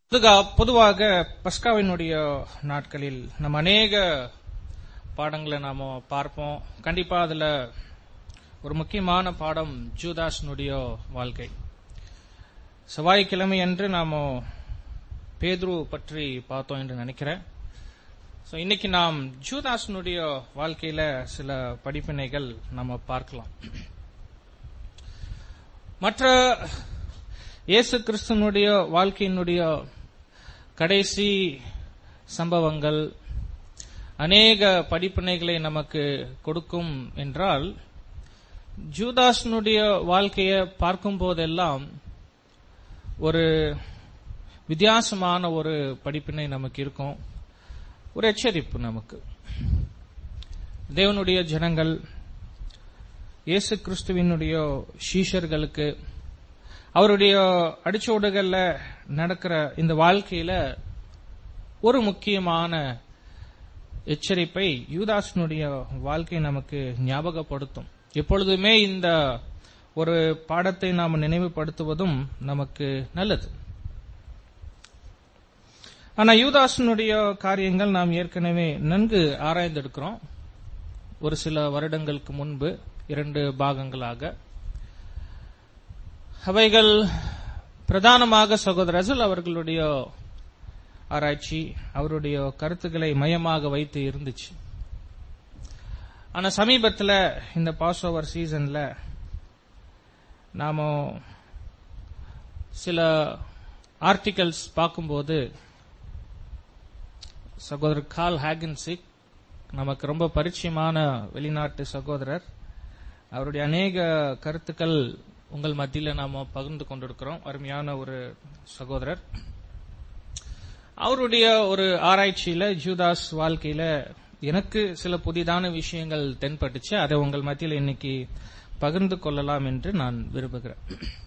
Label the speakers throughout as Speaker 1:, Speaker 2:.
Speaker 1: பொதுவாக பஸ்காவினுடைய நாட்களில் நம்ம அநேக பாடங்களை நாம பார்ப்போம். கண்டிப்பா அதுல ஒரு முக்கியமான பாடம் ஜூதாஸ்னுடைய வாழ்க்கை. செவ்வாய்க்கிழமை அன்று நாம பேதுரு பற்றி பார்த்தோம் என்று நினைக்கிறேன். இன்னைக்கு நாம் ஜூதாஸ்னுடைய வாழ்க்கையில சில படிப்பினைகள் நம்ம பார்க்கலாம். மற்ற இயேசு கிறிஸ்துனுடைய வாழ்க்கையினுடைய கடைசி சம்பவங்கள் அநேக படிப்பினைகளை நமக்கு கொடுக்கும் என்றால், ஜூதாஸ்னுடைய வாழ்க்கையை பார்க்கும் போதெல்லாம் ஒரு வித்தியாசமான ஒரு படிப்பினை நமக்கு இருக்கும், ஒரு எச்சரிப்பு நமக்கு. தேவனுடைய ஜனங்கள் இயேசு கிறிஸ்துவினுடைய சீஷர்களுக்கு அவருடைய அடிச்சோடுகள்ல நடக்கிற இந்த வாழ்க்கையில ஒரு முக்கியமான எச்சரிப்பை யூதாஸ்னுடைய வாழ்க்கை நமக்கு ஞாபகப்படுத்தும். எப்பொழுதுமே இந்த ஒரு பாடத்தை நாம் நினைவுபடுத்துவதும் நமக்கு நல்லது. ஆனா யூதாஸ்னுடைய காரியங்கள் நாம் ஏற்கனவே நன்கு ஆராய்ந்திருக்கிறோம். ஒரு சில வருடங்களுக்கு முன்பு 2 பாகங்களாக. அவைகள் பிரதானமாக சகோதரர் ரசல் அவர்களுடைய ஆராய்ச்சி, அவருடைய கருத்துக்களை மையமாக வைத்து இருந்துச்சு. ஆனா சமீபத்தில் இந்த பாஸ் ஓவர் சீசன்ல நாம சில ஆர்டிகல்ஸ் பார்க்கும்போது சகோதரர் கார்ல் ஹேகன்சிக், நமக்கு ரொம்ப பரிச்சயமான வெளிநாட்டு சகோதரர், அவருடைய அநேக கருத்துக்கள் உங்கள் மத்தியில நாம பகிர்ந்து கொண்டிருக்கிறோம். அருமையான ஒரு சகோதரர். அவருடைய ஒரு ஆராய்ச்சியில ஜூதாஸ் வாழ்க்கையில எனக்கு சில புதிதான விஷயங்கள் தென்பட்டுச்சு. அதை உங்கள் மத்தியில் இன்னைக்கு பகிர்ந்து கொள்ளலாம் என்று நான் விரும்புகிறேன்.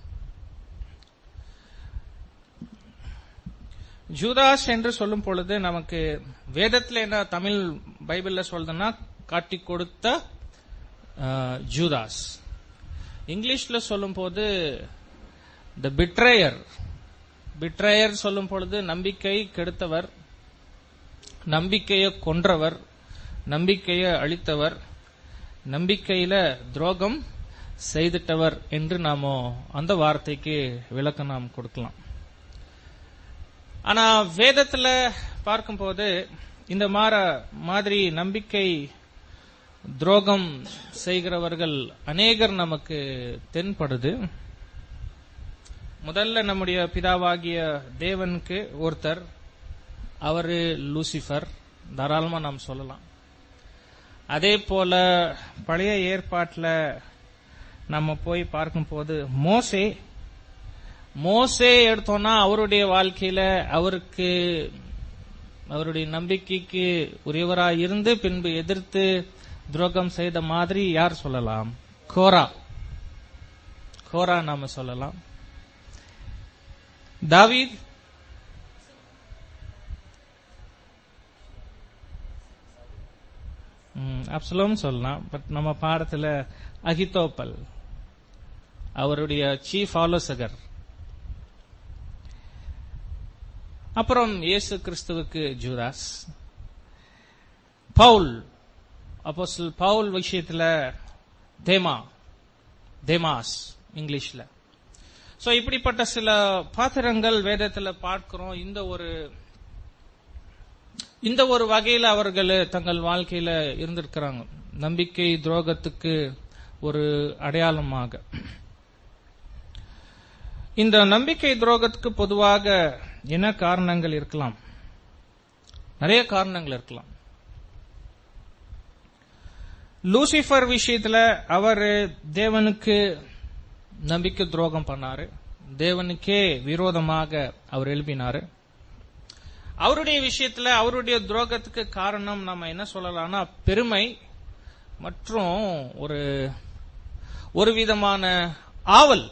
Speaker 1: ஜூதாஸ் என்று சொல்லும் பொழுது நமக்கு வேதத்தில் என்ன தமிழ் பைபிள்ல சொல்றதுன்னா, காட்டி கொடுத்த ஜூதாஸ். இங்கிலீஷ்ல சொல்லும் போது த பிட்ரேயர் சொல்லும் பொழுது நம்பிக்கை கெடுத்தவர், நம்பிக்கையை கொன்றவர், நம்பிக்கையை அழித்தவர், நம்பிக்கையில துரோகம் செய்துட்டவர் என்று நாம அந்த வார்த்தைக்கு விளக்கம் நாம் கொடுக்கலாம். ஆனா வேதத்துல பார்க்கும்போது இந்த மாதிரி நம்பிக்கை துரோகம் செய்கிறவர்கள் அநேகர் நமக்கு தென்படுது. முதல்ல நம்முடைய பிதாவாகிய தேவனுக்கு ஒருத்தர், அவரு லூசிபர், தாராளமா நாம் சொல்லலாம். அதே போல பழைய ஏற்பாட்டில் நம்ம போய் பார்க்கும்போது மோசே எடுத்தோம்னா அவருடைய வாழ்க்கையில அவருடைய நம்பிக்கைக்கு உரியவராய் இருந்து பின்பு எதிர்த்து துரோகம் செய்த மாதிரி யார் சொல்லலாம்? கோரா நாம சொல்லலாம். தாவீத், அப்சலோம் சொல்லலாம். பட் நம்ம பாடத்துல அகிதோப்பல், அவருடைய சீஃப் ஆலோசகர். அப்புறம் இயேசு கிறிஸ்துவுக்கு ஜூதாஸ். பவுல், அப்போஸ்தலர் பவுல் விஷயத்துல தேமாஸ் இங்கிலீஷ்ல. இப்படிப்பட்ட சில பாத்திரங்கள் வேதத்துல பார்க்கிறோம். இந்த ஒரு வகையில அவர்கள் தங்கள் வாழ்க்கையில இருந்திருக்கிறாங்க, நம்பிக்கை துரோகத்துக்கு ஒரு அடையாளமாக. இந்த நம்பிக்கை துரோகத்துக்கு பொதுவாக என்ன காரணங்கள் இருக்கலாம்? நிறைய காரணங்கள் இருக்கலாம். லூசிபர் விஷயத்துல அவர் தேவனுக்கு நம்பிக்கை துரோகம் பண்ணாரு, தேவனுக்கே விரோதமாக அவர் எழுப்பினாரு. அவருடைய விஷயத்துல அவருடைய துரோகத்துக்கு காரணம் நம்ம என்ன சொல்லலாம்னா, பெருமை மற்றும் ஒரு விதமான ஆவல்.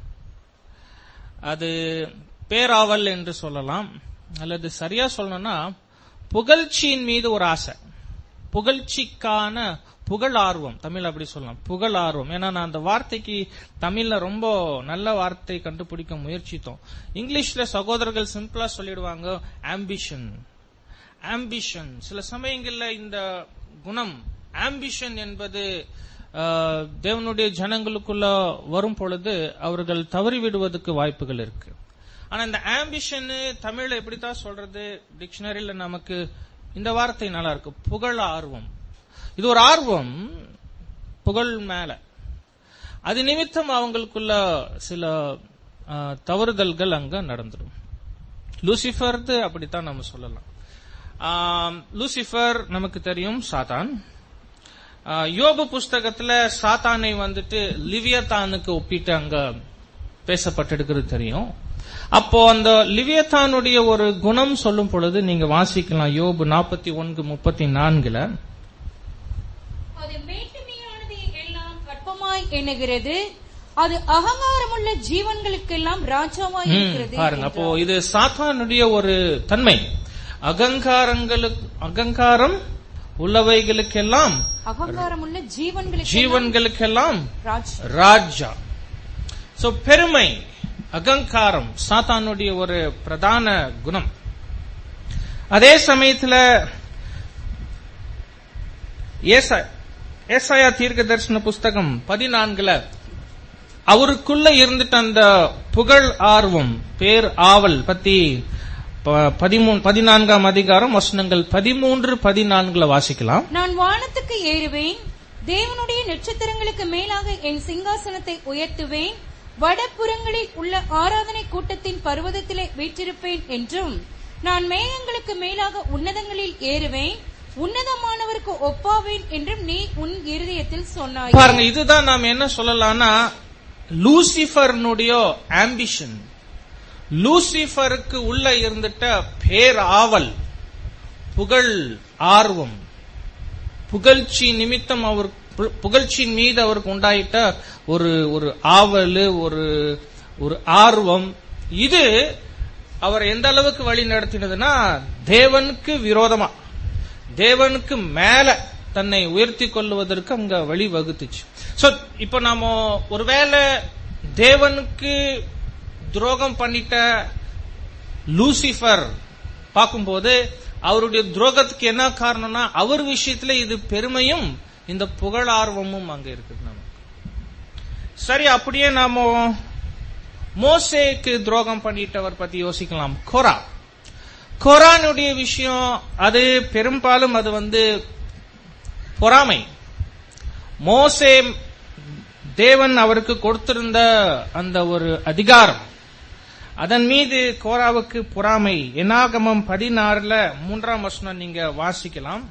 Speaker 1: அது பேராவல் என்று சொல்லலாம், அல்லது சரியா சொல்லணும்னா புகழ்ச்சியின் மீது ஒரு ஆசை, புகழ்ச்சிக்கான புகழ் ஆர்வம், தமிழ் அப்படி சொல்லலாம், புகழ் ஆர்வம். ஏன்னா நான் அந்த வார்த்தைக்கு தமிழ்ல ரொம்ப நல்ல வார்த்தை கண்டுபிடிக்க முயற்சித்தோம். இங்கிலீஷ்ல சகோதரர்கள் சிம்பிளா சொல்லிடுவாங்க ஆம்பிஷன். ஆம்பிஷன் சில சமயங்கள்ல இந்த குணம் ஆம்பிஷன் என்பது தேவனுடைய ஜனங்களுக்குள்ள வரும் பொழுது அவர்கள் தவறிவிடுவதற்கு வாய்ப்புகள் இருக்கு. ஆனா இந்த ஆம்பிஷன் தமிழ்ல எப்படித்தான் சொல்றது, டிக்ஷனரியில நமக்கு இந்த வார்த்தை நல்லா இருக்கு, புகழ் ஆர்வம். இது ஒரு ஆர்வம் புகழ் மேல. அது நிமித்தம் அவங்களுக்குள்ள சில தவறுதல்கள் அங்க நடந்துடும். லூசிபர் அப்படித்தான் நம்ம சொல்லலாம். லூசிபர் நமக்கு தெரியும் சாத்தான். யோபு புஸ்தகத்துல சாத்தானை வந்துட்டு லிவியத்தானுக்கு ஒப்பிட்டு அங்க பேசப்பட்டிருக்கிறது தெரியும். அப்போ அந்த லிவியத்தானுடைய ஒரு குணம் சொல்லும் பொழுது நீங்க வாசிக்கலாம் யோபு 41:34.
Speaker 2: அது மேட்டுமையானது எல்லாம் கற்பமாய் எண்ணுகிறது, அது அகங்காரமுள்ள ஜீவன்களுக்கெல்லாம் ராஜாவாய் இருக்கிறது.
Speaker 1: பாருங்க, அப்போ இது சாத்தானுடைய ஒரு தன்மை. அகங்காரம் உள்ளவைகளுக்கெல்லாம்,
Speaker 2: அகங்காரமுள்ள
Speaker 1: ஜீவன்களுக்கெல்லாம் ராஜா. சோ பெருமை, அகங்காரம் சாத்தானுடைய ஒரு பிரதான குணம். அதே சமயத்துல ஏசாயா தீர்க்க தரிசன புஸ்தகம் 14 அவருக்குள்ள இருந்துட்டு அந்த புகழ் ஆர்வம், பேர் ஆவல் பத்தி 14ஆம் அதிகாரம் வசனங்கள் 13-14 வாசிக்கலாம்.
Speaker 2: நான் வானத்துக்கு ஏறுவேன், தேவனுடைய நட்சத்திரங்களுக்கு மேலாக என் சிங்காசனத்தை உயர்த்துவேன், வடபுறங்களில் உள்ள ஆராதனை கூட்டத்தின் பர்வதத்திலே வீற்றிருப்பேன் என்றும், நான் மேகங்களுக்கு மேலாக உன்னதங்களில் ஏறுவேன், உன்னதமானவருக்கு ஒப்பாவேன் என்றும் நீ உன் இருதயத்தில் சொன்னாய்.
Speaker 1: பாருங்க, இதுதான் நாம் என்ன சொல்லலாம்னா லூசிபர்னுடைய ஆம்பிஷன். லூசிபருக்கு உள்ள இருந்துட்ட பேர் ஆவல், புகழ் ஆர்வம், புகழ்ச்சி நிமித்தம் அவர் புகழ்ச்சியின் மீது அவருக்கு உண்டாயிட்ட ஒரு ஆவல், ஒரு ஆர்வம். இது அவர் எந்த அளவுக்கு வழி நடத்தினதுன்னா தேவனுக்கு விரோதமா, தேவனுக்கு மேல தன்னை உயர்த்தி கொள்வதற்கு அங்க வழி வகுத்துச்சு. சோ இப்ப நாம ஒருவேளை தேவனுக்கு துரோகம் பண்ணிட்ட லூசிபர் பார்க்கும்போது அவருடைய துரோகத்துக்கு என்ன காரணம்னா அவர் விஷயத்துல இது பெருமையும் இந்த புகழார்வமும் அங்க இருக்குது நமக்கு. சரி, அப்படியே நாம மோசேக்கு துரோகம் பண்ணிட்டவர் பத்தி யோசிக்கலாம். கோரானுடைய விஷயம் அது பெரும்பாலும் அது பொறாமை. மோசே தேவன் அவருக்கு கொடுத்திருந்த அந்த ஒரு அதிகாரம், அதன் மீது கோராவுக்கு பொறாமை. என்னாகமம் 16 3ஆம் வசனம் நீங்க வாசிக்கலாம்.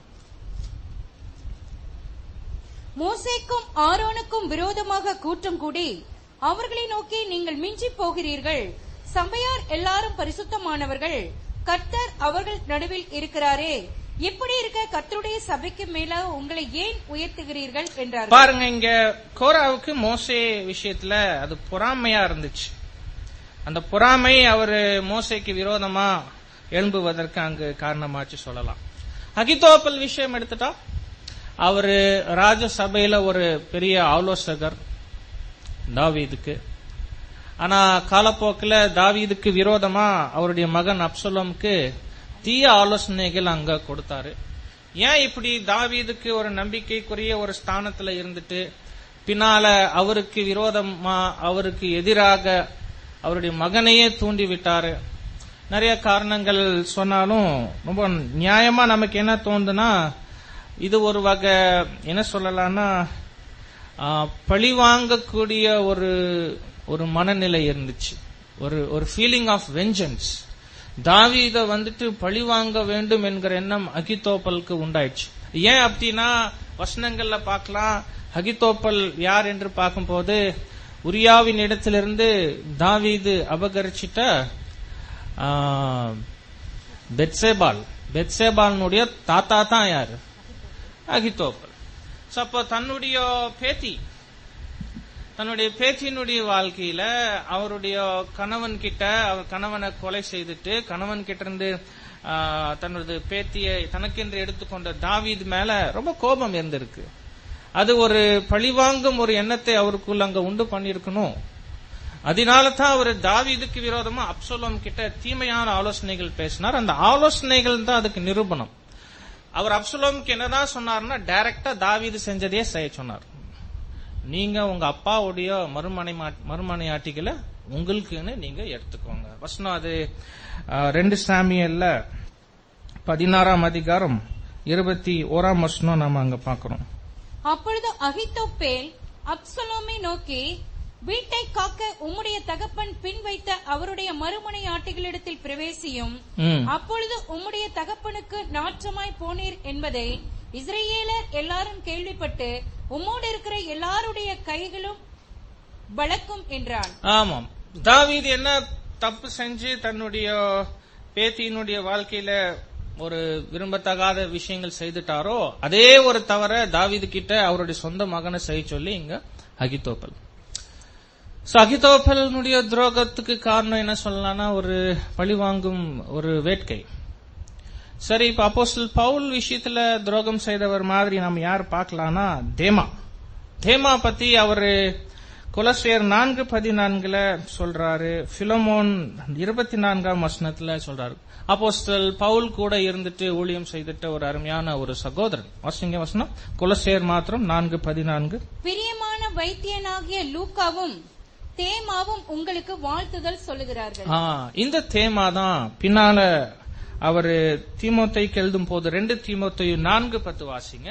Speaker 2: மோசேக்கும் ஆரோனுக்கும் விரோதமாக கூட்டம் கூடி அவர்களை நோக்கி, நீங்கள் மிஞ்சி போகிறீர்கள், சபையார் எல்லாரும் பரிசுத்தமானவர்கள், கர்த்தர் அவர்கள் நடுவில் இருக்கிறாரே, இப்படி இருக்க கர்த்தருடைய சபைக்கு மேலாக உங்களை ஏன் உயர்த்துகிறீர்கள் என்றார்.
Speaker 1: பாருங்க, இங்க கோராவுக்கு மோசே விஷயத்துல அது பொறாமையா இருந்துச்சு. அந்த பொறாமை அவரு மோசேக்கு விரோதமா எழும்புவதற்கு அங்கு காரணமாச்சு சொல்லலாம். அகிதோப்பல் விஷயம் எடுத்துட்டா, அவரு ராஜசபையில ஒரு பெரிய ஆலோசகர் தாவீதுக்கு. ஆனா காலப்போக்கில் தாவீதுக்கு விரோதமா அவருடைய மகன் அப்சலோமுக்கு தீய ஆலோசனைகள் அங்க கொடுத்தாரு. ஏன் இப்படி தாவீதுக்கு ஒரு நம்பிக்கைக்குரிய ஒரு ஸ்தானத்துல இருந்துட்டு பின்னால அவருக்கு விரோதமா, அவருக்கு எதிராக அவருடைய மகனையே தூண்டி விட்டாரு. நிறைய காரணங்கள் சொன்னாலும் ரொம்ப நியாயமா நமக்கு என்ன தோணுதுன்னா, இது ஒரு வகை என்ன சொல்லலாம்னா பழி வாங்கக்கூடிய ஒரு மனநிலை இருந்துச்சு, ஒரு ஃபீலிங் ஆஃப் வெஞ்சன்ஸ். தாவீத பழி வாங்க வேண்டும் என்கிற எண்ணம் அகிதோப்பலுக்கு உண்டாயிடுச்சு. ஏன் அப்படின்னா வசனங்கள்ல பார்க்கலாம். அகிதோப்பல் யார் என்று பார்க்கும்போது உரியாவின் இடத்திலிருந்து தாவீது அபகரிச்சிட்ட பெத்சேபாலுடைய தாத்தா தான் யாரு? அகிதோப்பல். அப்போ தன்னுடைய பேத்தியினுடைய வாழ்க்கையில அவருடைய கணவன் கிட்ட, அவர் கணவனை கொலை செய்துட்டு கணவன் கிட்ட இருந்து தனது பேத்தியை தனக்கென்று எடுத்துக்கொண்ட தாவீது மேல ரொம்ப கோபம் இருந்திருக்கு. அது ஒரு பழிவாங்கும் ஒரு எண்ணத்தை அவருக்குள்ள அங்க உண்டு பண்ணிருக்கணும். அதனால தான் அவர் தாவீதுக்கு விரோதமா அப்சலோம் கிட்ட தீமையான ஆலோசனைகள் பேசினார். அந்த ஆலோசனைகள் தான் அதுக்கு நிரூபணம். அவர் அப்சலோமுக்கு என்னதான் சொன்னார்னா, டைரக்டா தாவீது செஞ்சதே செய்ய சொன்னார். நீங்க உங்க அப்பாவுடைய மறுமனையாட்டிகளை உங்களுக்குன்னு நீங்க எடுத்துக்கோங்க. வசனம் அது 2 சாமுவேல்ல 16ஆம் அதிகாரம் 21ஆம் வசனம் நாம அங்க பாக்கிறோம்.
Speaker 2: அப்பொழுது அகித்தோப்பேல் அப்சலோமை நோக்கி, வீட்டை காக்க உம்முடைய தகப்பன் பின் வைத்த அவருடைய மறுமனையாட்டிகளிடத்தில் பிரவேசியும். அப்பொழுது உம்முடைய தகப்பனுக்கு நாற்றமாய் போனீர் என்பதை இஸ்ரவேலர் எல்லாரும் கேள்விப்பட்டு உம்மோடு இருக்கிற எல்லாருடைய கைகளும் வழக்கும் என்றான்.
Speaker 1: ஆமாம், தாவீது என்ன தப்பு செஞ்சு தன்னுடைய பேத்தியினுடைய வாழ்க்கையில ஒரு விரும்பத்தகாத விஷயங்கள் செய்துட்டாரோ, அதே ஒரு தவற தாவீது கிட்ட அவருடைய சொந்த மகனை செய்ய சொல்லி இங்க அகித்தோப்பல். அகித்தோப்பலுடைய துரோகத்துக்கு காரணம் என்ன சொல்லலாம்னா, ஒரு பழிவாங்கும் ஒரு வேட்கை. சரி, இப்ப அப்போஸ்தலர் பவுல் விஷயத்துல துரோகம் செய்தவர் மாதிரி நம்ம யார் பார்க்கலாம்னா, தேமா பத்தி அவரு கொலோசியர் 4:14 சொல்றாரு, பிலமோன் 24ஆம் வசனத்துல சொல்றாரு. அப்போஸ்தலர் பவுல் கூட இருந்துட்டு ஊழியம் செய்துட்ட ஒரு அருமையான ஒரு சகோதரன். வாசிங்க வசனம், கொலோசியர் மாத்திரம் 4:14.
Speaker 2: பிரியமான வைத்தியனாகிய லூக்காவும் தேமாவும் உங்களுக்கு வாழ்த்துதல் சொல்லுகிறார்கள்.
Speaker 1: இந்த தேமா தான் பின்னால அவரு தீமோத்தேயுக்கு எழுதும் போது 2 தீமோத்தேயு 4:10 வாசிங்க.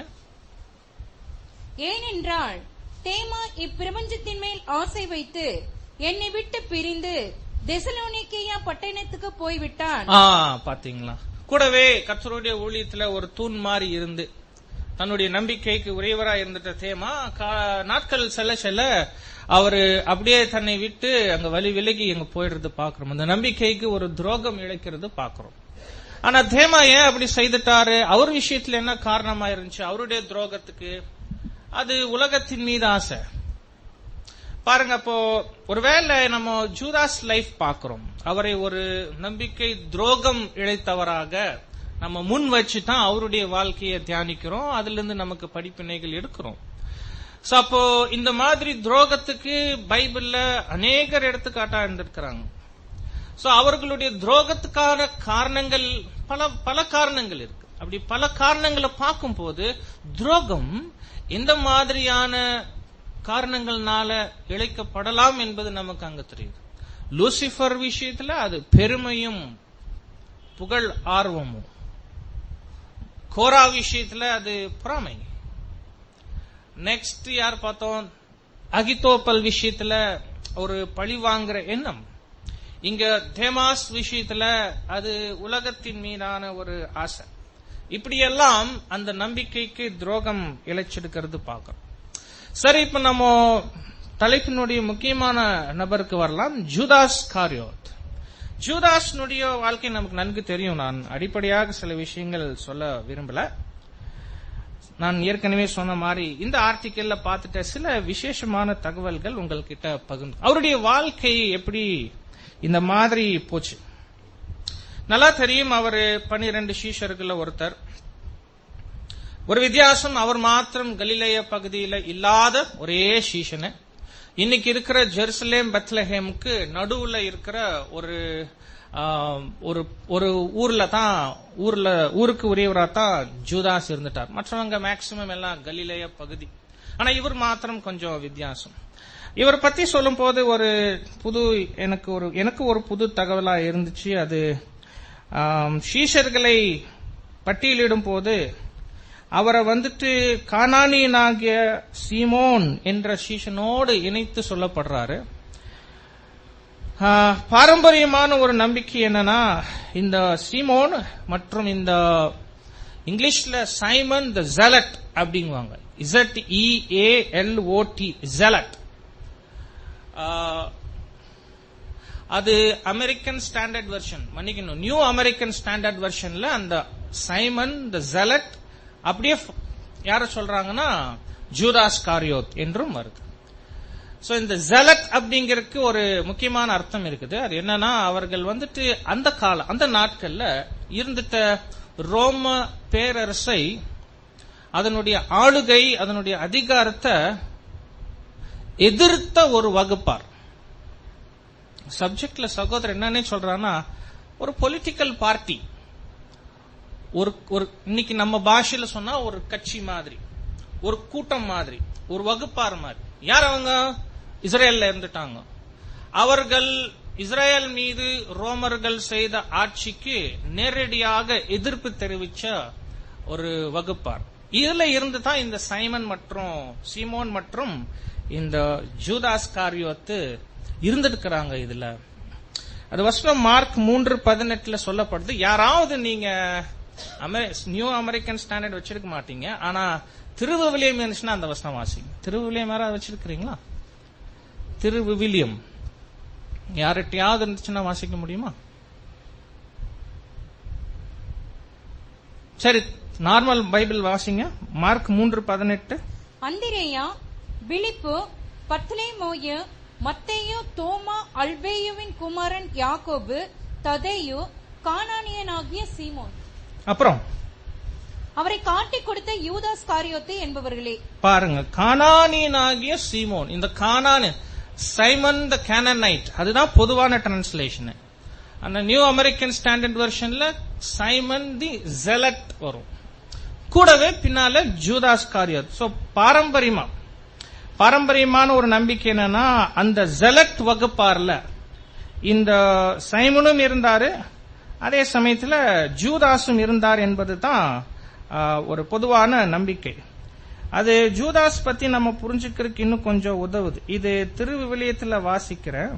Speaker 2: ஏனென்றால் தேமா இப்பிரபஞ்சத்தின் மேல் ஆசை வைத்து என்னை விட்டு பிரிந்து தெசலோனிக்கேயா பட்டணத்துக்கு போய்விட்டான்.
Speaker 1: பாத்தீங்களா, கூடவே கர்த்தருடைய ஊழியத்துல ஒரு தூண் மாதிரி இருந்து தன்னுடைய நம்பிக்கைக்கு உரியவரா இருந்துட்ட தேமா நாட்கள் செல்ல செல்ல அவரு அப்படியே தன்னை விட்டு அங்க விலகி அங்க போயிடுறது பாக்குறோம். அந்த நம்பிக்கைக்கு ஒரு துரோகம் இழைக்கிறது பாக்குறோம். ஆனா தேமா ஏன் அப்படி செய்துட்டாரு, அவர் விஷயத்துல என்ன காரணமா இருந்துச்சு அவருடைய துரோகத்துக்கு? அது உலகத்தின் மீது ஆசை. பாருங்க, அப்போ ஒருவேளை நம்ம ஜூதாஸ் லைஃப் பாக்குறோம், அவரை ஒரு நம்பிக்கை துரோகம் இழைத்தவராக நம்ம முன் வச்சுதான் அவருடைய வாழ்க்கையை தியானிக்கிறோம், அதுல இருந்து நமக்கு படிப்பினைகள் எடுக்கிறோம். அப்போ இந்த மாதிரி துரோகத்துக்கு பைபிள்ல அநேகர் எடுத்துக்காட்டா இருந்திருக்கிறாங்க. அவர்களுடைய துரோகத்துக்கான காரணங்கள் பல காரணங்கள் இருக்கு. அப்படி பல காரணங்களை பார்க்கும் போது துரோகம் எந்த மாதிரியான காரணங்கள்னால இழைக்கப்படலாம் என்பது நமக்கு அங்க தெரியுது. லூசிபர் விஷயத்துல அது பெருமையும் புகழ் ஆர்வமும், கோரா விஷயத்துல அது பொறாமை. நெக்ஸ்ட் யார் பார்த்தோம், அகித்தோப்பல் விஷயத்துல ஒரு பழி வாங்குற எண்ணம். இங்க தேமாஸ் விஷயத்துல அது உலகத்தின் மீதான ஒரு ஆசை. இப்படியெல்லாம் அந்த நம்பிக்கைக்கு துரோகம் இழைச்சிருக்கிறது பார்க்கிறோம். சரி, இப்ப நம்ம தலைப்பினுடைய முக்கியமான நபருக்கு வரலாம், ஜூதாஸ் காரியோத். ஜூதாஸ்னுடைய வாழ்க்கை நமக்கு நன்கு தெரியும். நான் அடிப்படையாக சில விஷயங்கள் சொல்ல விரும்பல. நான் ஏற்கனவே சொன்ன மாதிரி இந்த ஆர்டிக்கல்ல பார்த்துட்ட சில விசேஷமான தகவல்கள் உங்கள்கிட்ட பகிர்ந்து, அவருடைய வாழ்க்கை எப்படி இந்த மாதிரி போச்சு. நல்லா தெரியும், அவர் 12 சீஷர்கள் ஒருத்தர். ஒரு வித்தியாசம், அவர் மாத்திரம் கலிலேய பகுதியில இல்லாத ஒரே சீஷனு. இன்னைக்கு இருக்கிற ஜெருசலேம் பெத்லஹேமுக்கு நடுவுல இருக்கிற ஒரு ஊருக்கு உரியவரா தான் ஜூதாஸ் இருந்துட்டார். மற்றவங்க மேக்சிமம் எல்லாம் கலிலேய பகுதி. ஆனா இவர் மாத்திரம் கொஞ்சம் வித்தியாசம். இவர் பத்தி சொல்லும் போது எனக்கு ஒரு புது தகவலா இருந்துச்சு. அது சீஷர்களை பட்டியலிடும் போது அவரை வந்துட்டு கானானியனாகிய சீமோன் என்ற சீஷனோடு இணைத்து சொல்லப்படுறாரு. பாரம்பரியமான ஒரு நம்பிக்கை என்னன்னா, இந்த சீமோன் மற்றும் இந்த இங்கிலீஷ்ல சைமன் த ஜெலட் அப்படிங்குவாங்க. ZEALOT zealot. அது அமெரிக்கன் ஸ்டாண்டர்ட் வெர்ஷன், மன்னிக்கணும், நியூ அமெரிக்கன் ஸ்டாண்டர்ட் வெர்ஷன்ல அந்த சைமன் த ஜெலட் அப்படியே யார சொல்றாங்கன்னா ஜூதாஸ் காரியோத் என்றும் வருது. சோ இந்த ஜெலட் அப்படிங்கிறதுக்கு ஒரு முக்கியமான அர்த்தம் இருக்குது. அது என்னன்னா, அவர்கள் வந்துட்டு அந்த நாட்கள்ல இருந்துட்ட ரோம பேரரசை அதனுடைய ஆளுகை, அதனுடைய அதிகாரத்தை எதிர்த்த ஒரு வகுப்பார். சப்ஜெக்ட்ல சகோதரர் என்னன்னு சொல்றான்னா, ஒரு பொலிட்டிக்கல் பார்ட்டி, ஒரு இன்னைக்கு நம்ம பாஷையில சொன்னா ஒரு கட்சி மாதிரி, ஒரு கூட்டம் மாதிரி, ஒரு வகுப்பார் மாதிரி. யார் அவங்க? இஸ்ரேல்ல இருந்துட்டாங்க. அவர்கள் இஸ்ரேல் மீது ரோமர்கள் செய்த ஆட்சிக்கு நேரடியாக எதிர்ப்பு தெரிவிச்ச ஒரு வகுப்பார். இதுல இருந்து தான் இந்த சீமோன் மற்றும் இந்த ஜூதாஸ் காரியோத்து இருந்திருக்கிறாங்க. இதுல அது வசனம் மார்க் 3:18 சொல்லப்படுது. யாராவது நீங்க நியூ அமெரிக்கன் ஸ்டாண்டர்ட் வச்சிருக்க மாட்டீங்க, ஆனா திருவிவிலியம் இருந்துச்சுன்னா அந்த வசனம் வாசிங்க. திருவிவிலியம் யாராவது வச்சிருக்கிறீங்களா? திருவிவிலியம் யார்கிட்டயாவது இருந்துச்சுன்னா வாசிக்க முடியுமா? சரி, நார்மல் பைபிள் வாசிங்க. மார்க் 3:18.
Speaker 2: அந்திரேயா, பிலிப்பு, பர்த்தலமேயு, மத்தேயு, தோமா, அல்பேயுவின் குமாரன் யாக்கோபு, ததேயு, கானானியனாகிய சீமோன்,
Speaker 1: அப்புறம்
Speaker 2: அவரை காட்டிக் கொடுத்த யூதாஸ் காரியோத்து என்பவர்களே. பாருங்க,
Speaker 1: கானானியனாகிய சீமோன். இந்த சைமன் த கேனனைட், அதுதான் பொதுவான டிரான்ஸ்லேஷன். அந்த நியூ அமெரிக்கன் ஸ்டாண்டர்ட் வெர்ஷன்ல சைமன் தி ஜெலட் வரும். கூடவே பின்னால ஜூதாஸ் காரியோத். சோ பாரம்பரியமான ஒரு நம்பிக்கை என்னன்னா, அந்த ஜெலட் வகுப்பார்ல இந்த சைமனும் இருந்தாரு, அதே சமயத்துல ஜூதாஸும் இருந்தார் என்பதுதான் ஒரு பொதுவான நம்பிக்கை. அது ஜூதாஸ் பத்தி நம்ம புரிஞ்சுக்கிறதுக்கு இன்னும் கொஞ்சம் உதவுது. இது திருவிவிலியத்துல வாசிக்கிறேன்.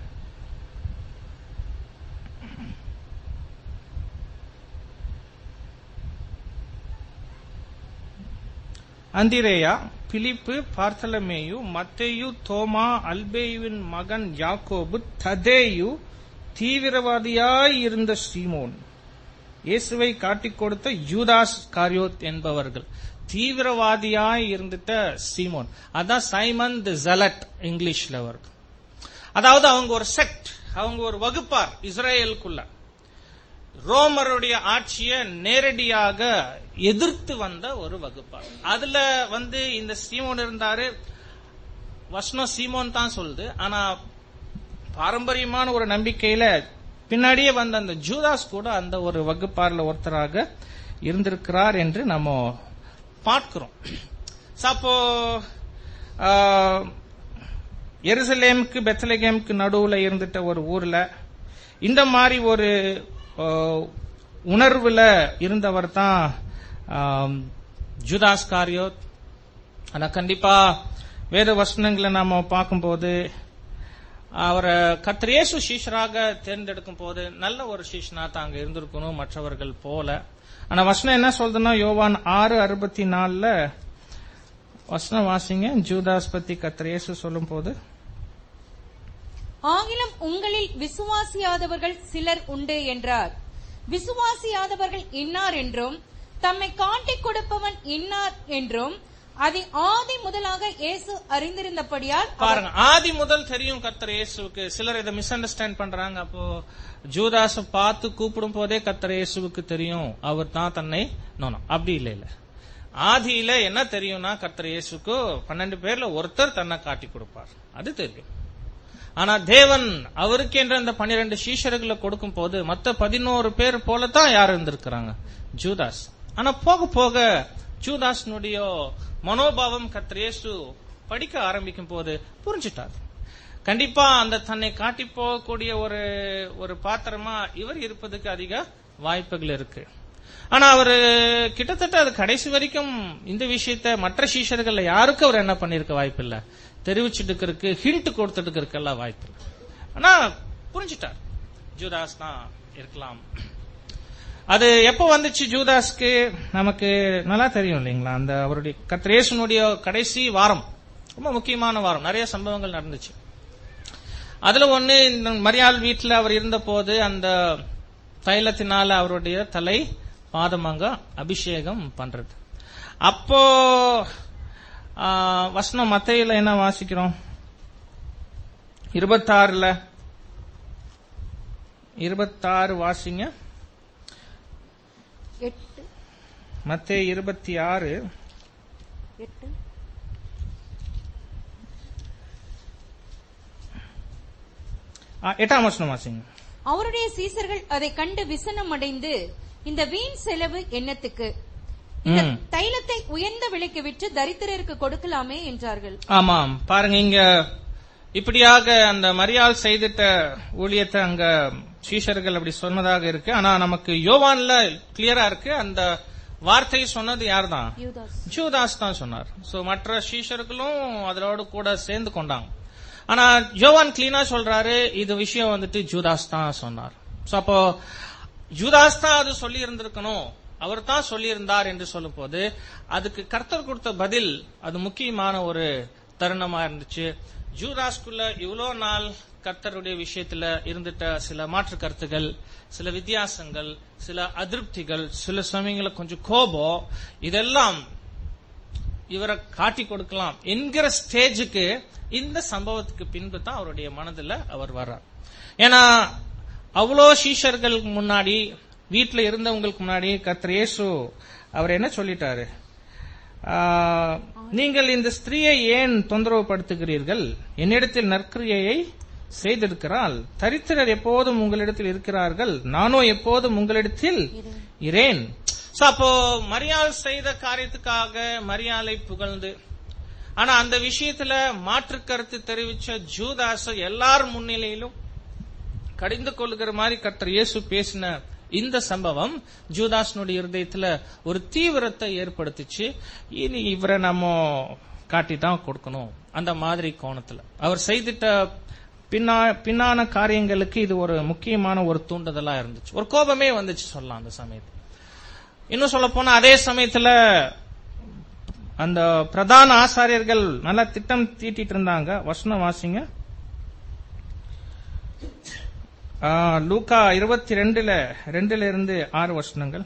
Speaker 1: அந்திரேயா, பிலிப்பு, பார்த்தலமேயு, மத்தேயு, தோமா, அல்பேயுவின் மகன் யாக்கோபு, ததேயு, தீவிரவாதியாய் இருந்த சீமோன், இயேசுவை காட்டிக் கொடுத்த யூதாஸ் காரியோத் என்பவர்கள். தீவிரவாதியாய் இருந்துட்ட சீமோன், அதான் சைமன் தி ஜெலட் இங்கிலீஷ்ல வருது. அதாவது அவங்க ஒரு செக்ட், அவங்க ஒரு வகுப்பார். இஸ்ரேலுக்குள்ள ரோமருடைய ஆட்சியை நேரடியாக எதிர்த்து வந்த ஒரு வகுப்பார். அதுல இந்த சீமோன் இருந்தாரு. வசனம் சீமோன் தான் சொல்லுது, ஆனா பாரம்பரியமான ஒரு நம்பிக்கையில பின்னாடியே வந்த அந்த ஜூதாஸ் கூட அந்த ஒரு வகுப்பார்ல ஒருத்தராக இருந்திருக்கிறார் என்று நம்ம பார்க்கிறோம். அப்போ எருசலேமுக்கு பெத்லகேமுக்கு நடுவுல இருந்துட்ட ஒரு ஊர்ல இந்த மாதிரி ஒரு உணர்வுல இருந்தவர் தான் ஜூதாஸ் காரியோத். ஆனா கண்டிப்பா வேத வசனங்களை நாம பார்க்கும்போது அவரை கர்த்தர் இயேசு சீஷராக தேர்ந்தெடுக்கும் போது நல்ல ஒரு சீஷனா தான் அங்க இருந்திருக்கணும் மற்றவர்கள் போல. ஆனா வசனம் என்ன சொல்றதுன்னா, யோவான் 6:64 வசனம் வாசிங்க. ஜூதாஸ் பத்தி கர்த்தர் இயேசு சொல்லும் போது,
Speaker 2: ஆகிலும் உங்களில் விசுவாசியாதவர்கள் சிலர் உண்டு என்றார். விசுவாசியாதவர்கள் இன்னார் என்றும் தம்மை காட்டிக் கொடுப்பவன் இன்னார் என்றும் அதை ஆதி முதலாக இயேசு அறிந்திருந்தபடியால்.
Speaker 1: பாருங்க, ஆதி முதல் தெரியும் கர்த்தர் இயேசுவுக்கு. சிலர் இதை மிஸ் அண்டர்ஸ்டாண்ட் பண்றாங்க. அப்போ ஜூதாஸ பார்த்து கூப்பிடும் போதே கர்த்தர் இயேசுவுக்கு தெரியும் அவர் தான் தன்னை. அப்படி இல்ல. ஆதியில என்ன தெரியும்னா, கர்த்தர் இயேசுக்கு 12 பேர்ல ஒருத்தர் தன்னை காட்டி கொடுப்பார், அது தெரியும். ஆனா தேவன் அவருக்கு என்ற அந்த 12 சீஷர்களை கொடுக்கும் போது மத்த 11 பேர் போலதான் யார் இருந்திருக்கிறாங்க, ஜூதாஸ். ஆனா போக போக ஜூதாஸ்னுடைய மனோபாவம் கர்த்தர் இயேசு படிக்க ஆரம்பிக்கும் போது புரிஞ்சுட்டார். கண்டிப்பா அந்த தன்னை காட்டி போகக்கூடிய ஒரு பாத்திரமா இவர் இருப்பதுக்கு அதிக வாய்ப்புகள் இருக்கு. ஆனா அவரு கிட்டத்தட்ட அது கடைசி வரைக்கும் இந்த விஷயத்த மற்ற சீஷர்கள் யாருக்கும் அவர் என்ன பண்ணிருக்க வாய்ப்பு இல்ல, தெரிவிச்சுட்டு ஹிண்ட் கொடுத்துட்டு எல்லாம் வாய்ப்பு இல்லை. ஆனா புரிஞ்சுட்டார் ஜூதாஸ் தான் இருக்கலாம். அது எப்ப வந்துச்சு ஜூதாஸ்க்கு நமக்கு நல்லா தெரியும் இல்லைங்களா. அந்த அவருடைய கர்த்தர் இயேசுனுடைய கடைசி வாரம், ரொம்ப முக்கியமான வாரம், நிறைய சம்பவங்கள் நடந்துச்சு. அதுல ஒண்ணு, இந்த மரியாள் வீட்டுல அவர் இருந்த போது அந்த தைலத்தினால அவருடைய தலை பாதமாக அபிஷேகம் பண்றது. அப்போ வசனம் மத்தேயுல என்ன வாசிக்கிறோம், 26 வாசிங்க. மத்தேயு 26 8ஆம் வசனம் வாசிங்க.
Speaker 2: அவருடைய சீசர்கள் அதை கண்டு விசனம் அடைந்து, இந்த வீண் செலவு என்னத்துக்கு? இந்த தைலத்தை உயர்ந்த விலைக்கு விற்று தரித்திரருக்கு கொடுக்கலாமே என்றார்கள்.
Speaker 1: ஆமாம், பாருங்க, இங்க இப்படியாக அந்த மரியாள் செய்திட்ட ஊழியத்தை அங்க சீஷர்கள் அப்படி சொன்னதாக இருக்கு. ஆனா நமக்கு யோவான்ல கிளியரா இருக்கு, அந்த வார்த்தையை சொன்னது யார் தான்? ஜூதாஸ் தான் சொன்னார். சோ மற்ற சீஷர்களும் அதோடு கூட சேர்ந்து கொண்டாங்க. ஆனா யோவான் கிளீனா சொல்றாரு, இது விஷயம் வந்துட்டு ஜூதாஸ் தான் சொன்னார். சோ அப்போ ஜூதாஸ் தான் அது சொல்லி இருந்திருக்கணும், அவர் தான் சொல்லி இருந்தார் என்று சொல்லும் போது அதுக்கு கர்த்தர் கொடுத்த பதில் அது முக்கியமான ஒரு தருணமா இருந்துச்சு. ஜூதாஸ்குள்ள இவ்வளவு நாள் கர்த்தருடைய விஷயத்துல இருந்துட்ட சில மாற்று கருத்துகள், சில வித்தியாசங்கள், சில அதிருப்திகள், சில சமயங்கள கொஞ்சம் கோபம், இதெல்லாம் இவரை காட்டி கொடுக்கலாம் என்கிற ஸ்டேஜுக்கு இந்த சம்பவத்துக்கு பின்பு தான் அவருடைய மனதில் அவர் வர்றார். ஏன்னா அவ்வளோ சீஷர்கள் முன்னாடி, வீட்டில் இருந்தவங்களுக்கு முன்னாடி கர்த்தர் இயேசு அவர் என்ன சொல்லிட்டாரு? நீங்கள் இந்த ஸ்திரீயை ஏன் தொந்தரவு படுத்துகிறீர்கள்? என்னிடத்தில் நற்கிரியையை செய்திருக்கிறாள். தரித்திரர் எப்போதும் உங்களிடத்தில் இருக்கிறார்கள், நானோ எப்போதும் உங்களிடத்தில் இரேன். அப்போ மரியாள் செய்த காரியத்துக்காக மரியாளை புகழ்ந்து, ஆனா அந்த விஷயத்துல மாற்று கருத்து தெரிவிச்ச ஜூதாஸ் எல்லார் முன்னிலையிலும் கடிந்து கொள்ளுகிற மாதிரி கர்த்தர் இயேசு பேசின இந்த சம்பவம் ஜூதாஸ்னுடைய இருதயத்துல ஒரு தீவிரத்தை ஏற்படுத்திச்சு. இனி இவரை நம்ம காட்டிதான் கொடுக்கணும் அந்த மாதிரி கோணத்துல அவர் செய்திட்ட பின்னான காரியங்களுக்கு இது ஒரு முக்கியமான ஒரு தூண்டுதலா இருந்துச்சு. ஒரு கோபமே வந்துச்சு சொல்லலாம் அந்த சமயத்துல. இன்னும் சொல்ல போனா அதே சமயத்துல அந்த பிரதான ஆசாரியர்கள் நல்லா திட்டம் தீட்டிட்டு இருந்தாங்க. வசனம் வாசிங்க. லூக்கா 22:2 6 வசனங்கள்.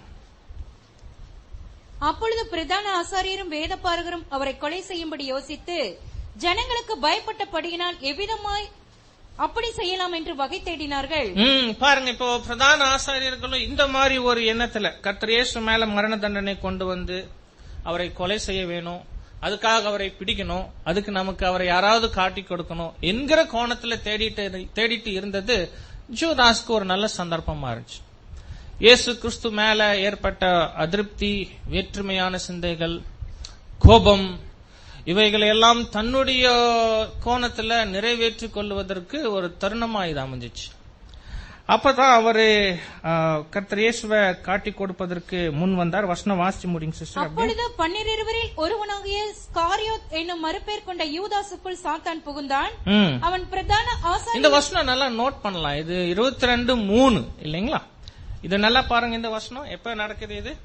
Speaker 2: அப்பொழுது பிரதான ஆசாரியரும் வேதபாரகரும் அவரை கொலை செய்யும்படி யோசித்து, ஜனங்களுக்கு பயப்பட்டபடியினால் எவ்விதமாய் அப்படி செய்யலாம் என்று வகை தேடினார்கள்.
Speaker 1: பாருங்க, இப்போ பிரதான ஆசாரியர்களும் இந்த மாதிரி ஒரு எண்ணத்துல கர்த்தர் இயேசு மேல மரண தண்டனை கொண்டு வந்து அவரை கொலை செய்ய வேணும், அதுக்காக அவரை பிடிக்கணும், அதுக்கு நமக்கு அவரை யாராவது காட்டி கொடுக்கணும் என்கிற கோணத்துல தேடிட்டு இருந்தது ஜூதாஸ்க்கு ஒரு நல்ல சந்தர்ப்பமா இருந்துச்சு. இயேசு கிறிஸ்து மேல ஏற்பட்ட அதிருப்தி, வேற்றுமையான சிந்தைகள், கோபம், இவைகளை எல்லாம் தன்னுடைய கோணத்துல நிறைவேற்றிக் கொள்வதற்கு ஒரு தருணமா இது அமைஞ்சிச்சு. அப்பதான் அவரு கர்த்தர் இயேசுவை காட்டி கொடுப்பதற்கு முன் வந்தார். வசனம் வாசிச்சு முடிங்க சிஸ்டர்.
Speaker 2: அப்பொழுது 12 ஒருவனாகிய ஸ்காரியோத் என்னும் மறுபேர் கொண்ட யூதாசுக்குள் சாத்தான் புகுந்தான். அவன் பிரதான ஆசாரியர். இந்த
Speaker 1: வசனம் நல்லா நோட் பண்ணலாம். இது 22:3 இல்லைங்களா? இது நல்லா பாருங்க. இந்த வசனம் எப்ப நடக்குது? இது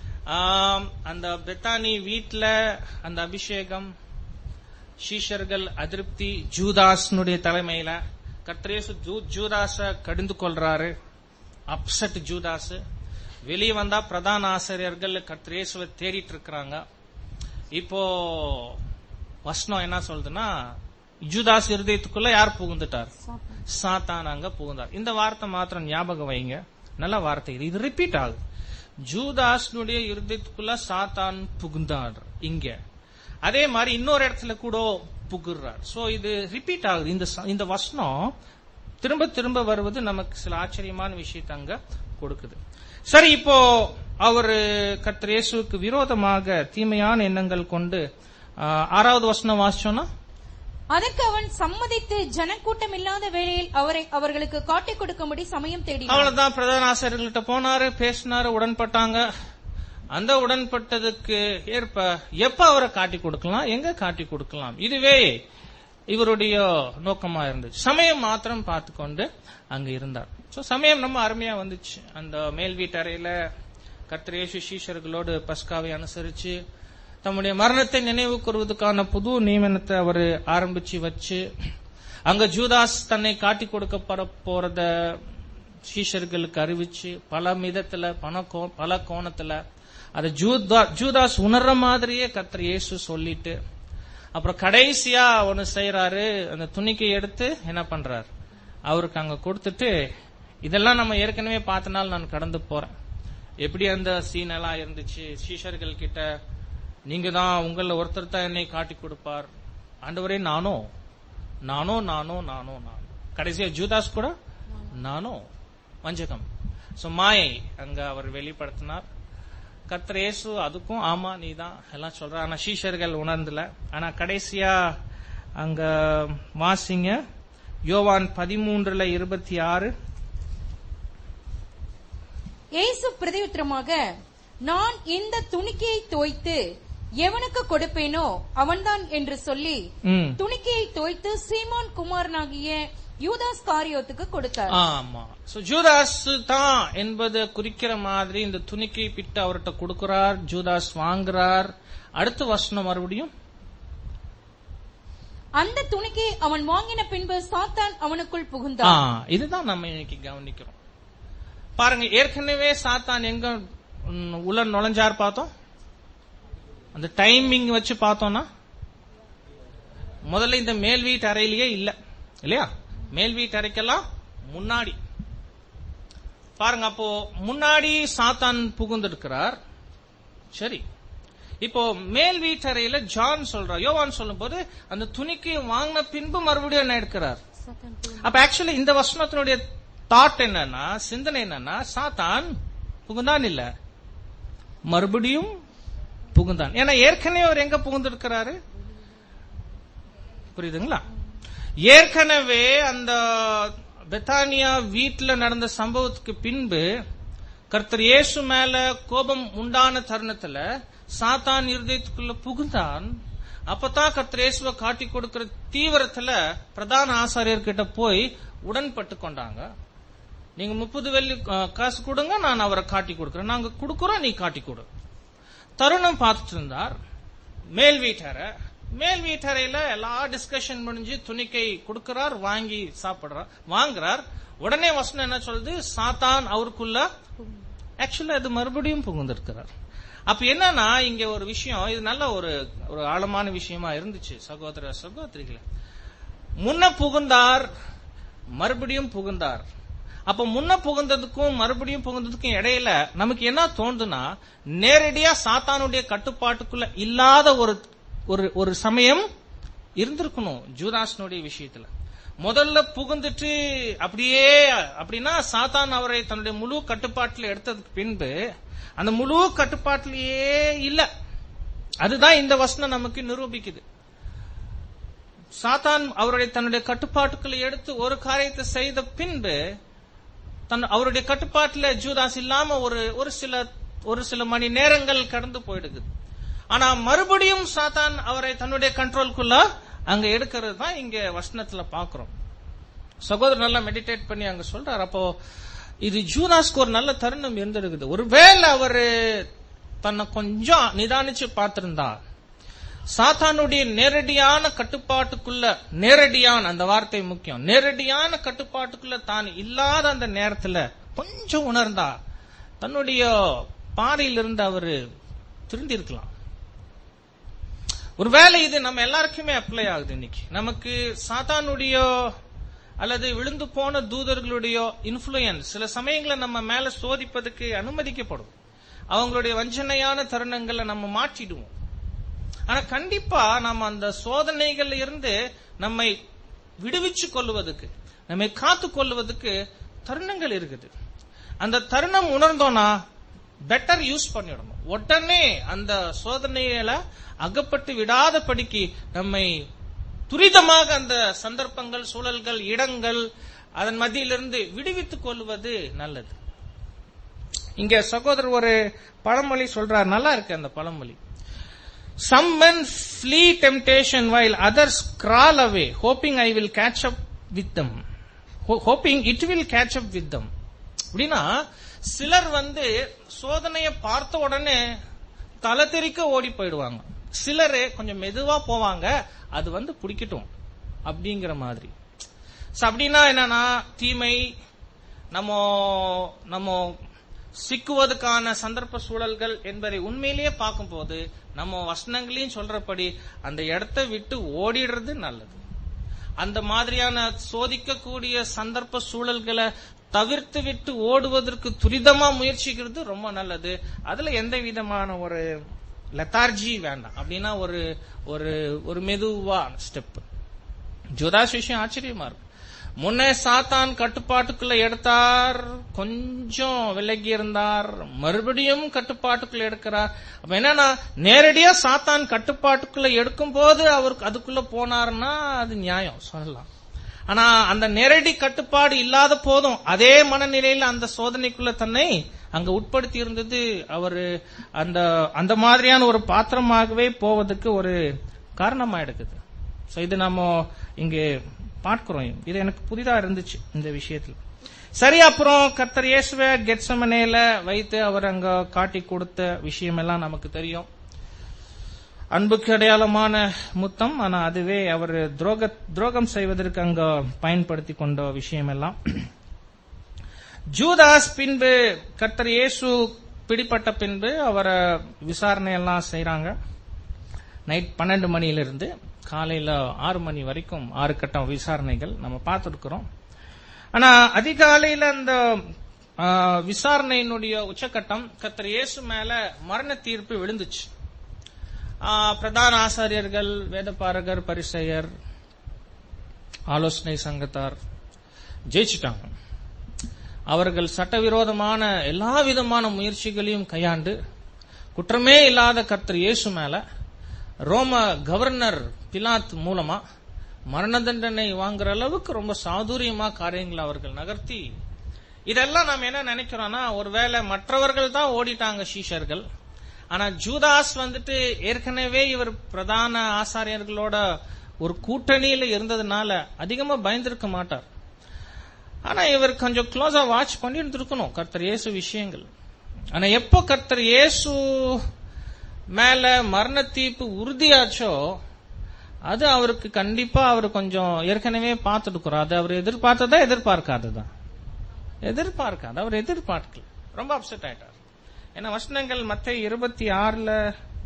Speaker 1: அந்த பெத்தானி வீட்டுல அந்த அபிஷேகம், சீஷர்கள் அதிருப்தி, ஜூதாஸ்னுடைய தலைமையில கர்த்தர் இயேசு ஜூதாஸ கடிந்து கொள்றாரு. Upset Judas. வெளியே வந்தா பிரதான ஆசிரியர்கள் கர்த்தர் இயேசுவை தேடிட்டு இருக்கிறாங்க. இப்போ வசனம் என்ன சொல்றதுன்னா, ஜூதாஸ் இருதயத்துக்குள்ள யார் புகுந்துட்டார்? சாத்தான் அங்க புகுந்தார். இந்த வார்த்தை மாத்திரம் ஞாபகம் வைங்க, நல்ல வார்த்தை. இது ரிப்பீட் ஆகுது. ஜூதாஸ்னுடைய இருதயத்துக்குள்ள சாத்தான் புகுந்தார். இங்க அதே மாதிரி இன்னொரு இடத்துல கூட புகுறார். சோ இது ரிப்பீட் ஆகுது. இந்த வசனம் திரும்ப திரும்ப வருவது நமக்கு சில ஆச்சரியமான விஷயத்தை அங்க கொடுக்குது. சரி, இப்போ அவரு கர்த்தர் இயேசுவுக்கு விரோதமாக தீமையான எண்ணங்கள் கொண்டு 6வது வசனம் வாசிச்சோம்னா,
Speaker 2: அதற்கு அவன் சம்மதித்து ஜனக்கூட்டம் இல்லாத வேளையில் அவர்களுக்கு காட்டிக் கொடுக்கும்படி சமயம் தேடி,
Speaker 1: அவ்வளவுதான். பிரதான ஆசிரியர்கள்ட்ட போனாரு, பேசினாரு, உடன்பட்டாங்க. அந்த உடன்பட்டதுக்கு ஏற்ப எப்ப அவரை காட்டி கொடுக்கலாம், எங்க காட்டி கொடுக்கலாம், இதுவே இவருடைய நோக்கமா இருந்துச்சு. சமயம் மாத்திரம் பார்த்து கொண்டு அங்க இருந்தார். சமயம் நம்ம அருமையா வந்துச்சு. அந்த மேல் வீட்டறையில கர்த்தர் இயேசு சீஷர்களோடு பஸ்காவை அனுசரிச்சு தம்முடைய மரணத்தை நினைவு கூறுவதற்கான புது நியமனத்தை அவர் ஆரம்பிச்சு வச்சு, அங்க ஜூதாஸ் தன்னை காட்டி கொடுக்கப்பட போறத சீஷர்களுக்கு அறிவிச்சு பல விதத்துல பல கோணத்துல அதை ஜூதாஸ் உணர்ற மாதிரியே கர்த்தர் இயேசு சொல்லிட்டு, அப்புறம் கடைசியா ஒன்னு செய்யறாரு. அந்த துணிக்கை எடுத்து என்ன பண்றாரு, அவருக்கு அங்க கொடுத்துட்டு, இதெல்லாம் நம்ம ஏற்கனவே பார்த்தனால நான் கடந்து போறேன். எப்படி அந்த சீன் எல்லாம் இருந்துச்சு, சீஷர்கள் கிட்ட நீங்க தான் உங்கள ஒருத்தர் தான் என்னை காட்டி கொடுப்பார். ஆண்டவரே நானோ நானோ நானோ நானோ நான். கடைசியா ஜூதாஸ் கூட நானோ வஞ்சகம். சோ மாயை அங்க அவர் வெளிப்படுத்தினார். கர்த்தர் இயேசு அதுக்கும் ஆமா நீதான் எல்லாம் சொல்ற. ஆனா சீஷர்கள் உணர்ந்தல. ஆனா கடைசியா அங்க வாசிங்க யோவான் 13:26.
Speaker 2: இயேசு பிரதியுத்தரமாக, நான் இந்த துணிக்கையை தோய்த்து எவனுக்கு கொடுப்பேனோ அவன்தான் என்று சொல்லி துணிக்கையை தோய்த்து சீமோன் குமாரனாகிய யூதாஸ் காரியோத்துக்கு கொடுத்தார்.
Speaker 1: ஆமா, ஜூதாஸ் தான் என்பது குறிக்கிற மாதிரி இந்த துணிக்கை பிட்டு அவர்கிட்ட கொடுக்கிறார். ஜூதாஸ் வாங்குறார். அடுத்த வசனம் மறுபடியும்,
Speaker 2: அந்த துணிக்கையை அவன் வாங்கின பின்பு சாத்தான் அவனுக்குள் புகுந்தான்.
Speaker 1: இதுதான் நம்ம இன்னைக்கு கவனிக்கிறோம். பாருங்க, ஏற்கனவே சாத்தான் எங்க உள்ள நுழைஞ்சார் பார்த்தோம். அந்த டைமிங் வச்சு பார்த்தோம்னா முதல்ல இந்த மேல் வீட்டு அறையிலேயே இல்ல இல்லையா? மேல் வீட்டு அறைக்கெல்லாம் முன்னாடி பாருங்க. அப்போ முன்னாடி சாத்தான் புகுந்திருக்கிறார். சரி, இப்போ மேல் வீட்டறையில ஜான் சொல்றார், யோவான் சொல்லும் போது அந்த துணிக்கு வாங்கின பின்பு மறுபடியும் என்ன எடுக்கிறார். அப்ப ஆக்சுவலி இந்த வசனத்தினுடைய தாட் என்னன்னா, சிந்தனை என்னன்னா, சாத்தான் புகுந்தான் இல்ல, மறுபடியும் புகுந்தான். ஏன்னா ஏற்கனவே அவர் எங்க புகுந்திருக்கிறாரு புரியுதுங்களா? ஏற்கனவே அந்த பெத்தானியா வீட்டுல நடந்த சம்பவத்துக்கு பின்பு கர்த்தர் இயேசு மேல கோபம் உண்டான தருணத்துல சாத்தான் இருதயத்துக்குள்ள புகுந்தான். அப்பதான் கர்த்தர் இயேசுவை காட்டி கொடுக்கிற தீவிரத்துல பிரதான ஆசாரியர்கிட்ட போய் உடன்பட்டு கொண்டாங்க. நீங்க 30 வெள்ளி காசு கொடுங்க, நான் அவரை காட்டி கொடுக்கிறேன். நாங்க கொடுக்கறோம், நீ காட்டி கொடு. தருணம் பார்த்துட்டு இருந்தார். மேல் வீட்டறையில எல்லா டிஸ்கஷன் முடிஞ்சு துணிக்கை கொடுக்கிறார், வாங்கி சாப்பிடுறார், வாங்குறார். உடனே வசனம் என்ன சொல்லுது, சாத்தான் அவருக்குள்ள ஆக்சுவலா இது மறுபடியும் புகுந்திருக்கிறார். அப்ப என்னன்னா இங்க ஒரு விஷயம், இது நல்ல ஒரு ஆழமான விஷயமா இருந்துச்சு சகோதர சகோதரிகளே. முன்ன புகுந்தார், மறுபடியும் புகுந்தார். அப்ப முன்ன புகுந்ததுக்கும் மறுபடியும் புகுந்ததுக்கும் இடையில நமக்கு என்ன தோணுதுன்னா, நேரடியா சாத்தானுடைய கட்டுப்பாட்டுக்குள்ள இல்லாத ஒரு சமயம் இருந்திருக்கணும் ஜூதாஸ்னுடைய விஷயத்துல. முதல்ல புகுந்துட்டு அப்படின்னா சாத்தான் அவரை தன்னுடைய முழு கட்டுப்பாட்டில் எடுத்ததுக்கு பின்பு அந்த முழு கட்டுப்பாட்டிலேயே இல்ல. அதுதான் இந்த வசனம் நமக்கு நிரூபிக்குது. சாத்தான் அவருடைய தன்னுடைய கட்டுப்பாட்டுக்குள்ள எடுத்து ஒரு காரியத்தை செய்த பின்பு அவருடைய கட்டுப்பாட்டில் ஜூதாஸ் இல்லாம ஒரு சில மணி நேரங்கள் கடந்து போயிடுது. ஆனா மறுபடியும் சாத்தான் அவரை தன்னுடைய கண்ட்ரோலுக்குள்ள அங்க எடுக்கிறது தான் இங்க வசனத்துல பாக்குறோம். சகோதரர் நல்லா மெடிடேட் பண்ணி அங்க சொல்றாரு. அப்போ இது ஜூதாஸ்க்கு ஒரு நல்ல தருணம் இருந்திருக்குது. ஒருவேளை அவரு தன்னை கொஞ்சம் நிதானிச்சு பார்த்திருந்தா, சாத்தானுடைய நேரடியான கட்டுப்பாட்டுக்குள்ள, நேரடியான அந்த வார்த்தை முக்கியம், நேரடியான கட்டுப்பாட்டுக்குள்ள தான் இல்லாத அந்த நேரத்துல கொஞ்சம் உணர்ந்தா தன்னுடைய பாதையிலிருந்து அவரு திருந்தி இருக்கலாம். ஒருவேளை இது நம்ம எல்லாருக்குமே அப்ளை ஆகுது. இன்னைக்கு நமக்கு சாத்தானுடைய அல்லது விழுந்து போன தூதர்களுடைய இன்ஃப்ளூயன்ஸ் சில சமயங்களை நம்ம மேல சோதிப்பதுக்கு அனுமதிக்கப்படும். அவங்களுடைய வஞ்சனையான தருணங்களை நம்ம மாற்றிடுவோம். ஆனா கண்டிப்பா நம்ம அந்த சோதனைகள்ல இருந்து நம்மை விடுவிச்சு கொள்வதற்கு, நம்மை காத்து கொள்வதற்கு தருணங்கள் இருக்குது. அந்த தருணம் உணர்ந்தோம்னா பெட்டர் யூஸ் பண்ணிடணும். உடனே அந்த சோதனையில அகப்பட்டு விடாதபடிக்கு நம்மை துரிதமாக அந்த சந்தர்ப்பங்கள், சூழல்கள், இடங்கள் அதன் மத்தியிலிருந்து விடுவித்துக் கொள்வது நல்லது. இங்க சகோதரர் ஒரு பழமொழி சொல்றார், நல்லா இருக்கு அந்த பழமொழி. Some men flee temptation while others crawl away, hoping I will catch up with them. Hoping it will catch up with them. அப்படின்னா சிலர் சோதனையை பார்த்த உடனே தலை தெறிக்க ஓடி போயிடுவாங்க. சிலர் கொஞ்சம் மெதுவா போவாங்க, அது பிடிக்கட்டும் அப்படிங்கிற மாதிரி. அப்படின்னா என்னன்னா, தீமை நம்ம சிக்குவதற்கான சந்தர்ப்ப சூழல்கள் என்பதை உண்மையிலேயே பார்க்கும் போது நம்ம வசனங்களையும் சொல்றபடி அந்த இடத்தை விட்டு ஓடிடுறது நல்லது. அந்த மாதிரியான சோதிக்கக்கூடிய சந்தர்ப்ப சூழல்களை தவிர்த்து விட்டு ஓடுவதற்கு துரிதமா முயற்சிக்கிறது ரொம்ப நல்லது. அதுல எந்த விதமான ஒரு லெத்தார்ஜி வேண்டாம். அப்படின்னா ஒரு ஒரு மெதுவா ஸ்டெப். ஜூதாஸ் விஷயம் ஆச்சரியமா இருக்கு. முன்னே சாத்தான் கட்டுப்பாட்டுக்குள்ள எடுத்தார், கொஞ்சம் விலகி இருந்தார், மறுபடியும் கட்டுப்பாட்டுக்குள்ள எடுக்கிறார். அப்ப என்னன்னா, நேரடியா சாத்தான் கட்டுப்பாட்டுக்குள்ள எடுக்கும் போது அவருக்கு அதுக்குள்ள போனார்னா அது நியாயம் சொல்லலாம். ஆனா அந்த நேரடி கட்டுப்பாடு இல்லாத போதும் அதே மனநிலையில அந்த சோதனைக்குள்ள தன்னை அங்க உட்படுத்தி இருந்தது. அவரு அந்த மாதிரியான ஒரு பாத்திரமாகவே போவதற்கு ஒரு காரணமா எடுக்குது. இது நம்ம இங்கே பார்க்கிறோம். இது எனக்கு புதிதா இருந்துச்சு இந்த விஷயத்துல. சரி, அப்புறம் கர்த்தர் இயேசுவை கெத்செமனேல வைத்து அவர் அங்க காட்டி கொடுத்த விஷயம் எல்லாம் நமக்கு தெரியும். அன்புக்கு அடையாளமான முத்தம். ஆனா அதுவே அவர் துரோகம் செய்வதற்கு அங்க பயன்படுத்தி கொண்ட விஷயம் எல்லாம். ஜூதாஸ் பின்பு கர்த்தர் இயேசு பிடிப்பட்ட பின்பு அவரை விசாரணை எல்லாம் செய்யறாங்க. நைட் 12 மணியிலிருந்து காலையில 6 மணி வரைக்கும் 6 கட்டம் விசாரணைகள் நம்ம பார்த்திருக்கிறோம். ஆனா அதிகாலையில அந்த விசாரணையினுடைய உச்சகட்டம் கர்த்தர் இயேசு மேல மரண தீர்ப்பு விழுந்துச்சு. பிரதான ஆசாரியர்கள், வேதபாரகர், பரிசேயர், ஆலோசனை சங்கத்தார் ஜெயிச்சுட்டாங்க. அவர்கள் சட்டவிரோதமான எல்லா விதமான முயற்சிகளையும் கையாண்டு குற்றமே இல்லாத கர்த்தர் இயேசு மேல ரோம கவர்னர் பிலாத் மூலமா மரண தண்டனை வாங்குற அளவுக்கு ரொம்ப சாதுரியமா காரியங்களை அவர்கள் நகர்த்தி, இதெல்லாம் நாம் என்ன நினைக்கிறோம்னா, ஒருவேளை மற்றவர்கள் தான் ஓடிட்டாங்க சீஷர்கள். ஆனா ஜூதாஸ் வந்துட்டு ஏற்கனவே இவர் பிரதான ஆசாரியர்களோட ஒரு கூட்டணியில இருந்ததுனால அதிகமா பயந்திருக்க மாட்டார். ஆனா இவர் கொஞ்சம் க்ளோஸா வாட்ச் பண்ணி இருந்திருக்கணும் கர்த்தர் இயேசு விஷயங்கள். ஆனா எப்போ கர்த்தர் இயேசு மேல மரண தீர்ப்பு உறுதியாச்சோ அது அவருக்கு கண்டிப்பா அவர் கொஞ்சம் ஏற்கனவே பார்த்துருக்கிறார். அது அவர் எதிர்பார்த்ததா எதிர்பார்க்காததா? எதிர்பார்க்காது. அவர் எதிர்பார்க்கல, ரொம்ப அப்செட் ஆயிட்டார். ஏன்னா வசனங்கள் மத்தேயு 26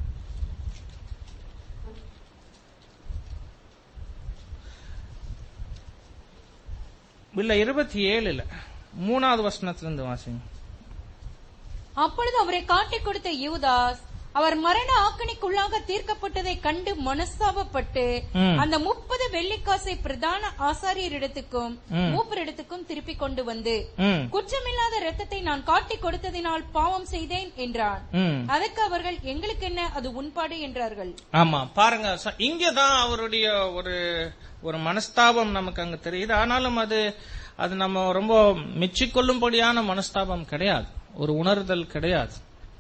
Speaker 1: இல்ல 27 3வது வசனத்திலிருந்து வாசிங்க.
Speaker 2: அப்பொழுது அவரை காட்டிக் கொடுத்த யூதாஸ் அவர் மரண ஆக்கணிக்குள்ளாக தீர்க்கப்பட்டதை கண்டு மனஸ்தாபப்பட்டு அந்த 30 வெள்ளிக்காசை பிரதான ஆசாரியரிடத்துக்கும் மூப்பரிடத்துக்கும் திருப்பி கொண்டு வந்து, குற்றமில்லாத இரத்தத்தை நான் காட்டிக் கொடுத்ததினால் பாவம் செய்தேன் என்றான். அதற்கு அவர்கள், எங்களுக்கு என்ன, அது உன்பாடு என்றார்கள்.
Speaker 1: ஆமா, பாருங்க, இங்கதான் அவருடைய ஒரு மனஸ்தாபம் நமக்கு அங்க தெரியுது. ஆனாலும் அது நம்ம ரொம்ப மெச்சிக்கொள்ளும்படியான மனஸ்தாபம் கிடையாது, ஒரு உணர்தல் கிடையாது.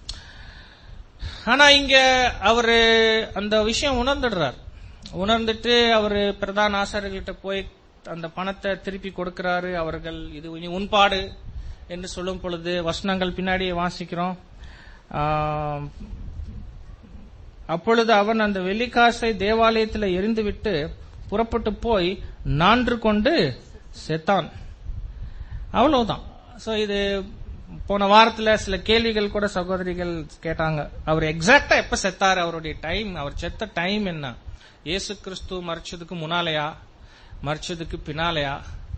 Speaker 1: ஆனா இங்க அவரு அந்த விஷயம் உணர்ந்துட்டு அவரு பிரதான ஆசாரியர்கிட்ட போய் அந்த பணத்தை திருப்பி கொடுக்கிறாரு. அவர்கள் இது உன்பாடு என்று சொல்லும் பொழுது வசனங்கள் பின்னாடியே வாசிக்கிறோம். அப்பொழுது அவன் அந்த வெள்ளிக்காசை தேவாலயத்தில் எரிந்துவிட்டு புறப்பட்டு போய் நான்று கொண்டு செத்தான். அவ்வளவுதான். சோ இது போன வாரத்துல சில கேள்விகள் கூட சகோதரிகள் கேட்டாங்க. அவர் எக்ஸாக்டா எப்ப செத்தாரு, அவருடைய டைம், அவர் செத்த டைம் என்ன? இயேசு கிறிஸ்து மரிச்சதுக்கு முன்னாலையா, மரிச்சதுக்கு பின்னாலையா,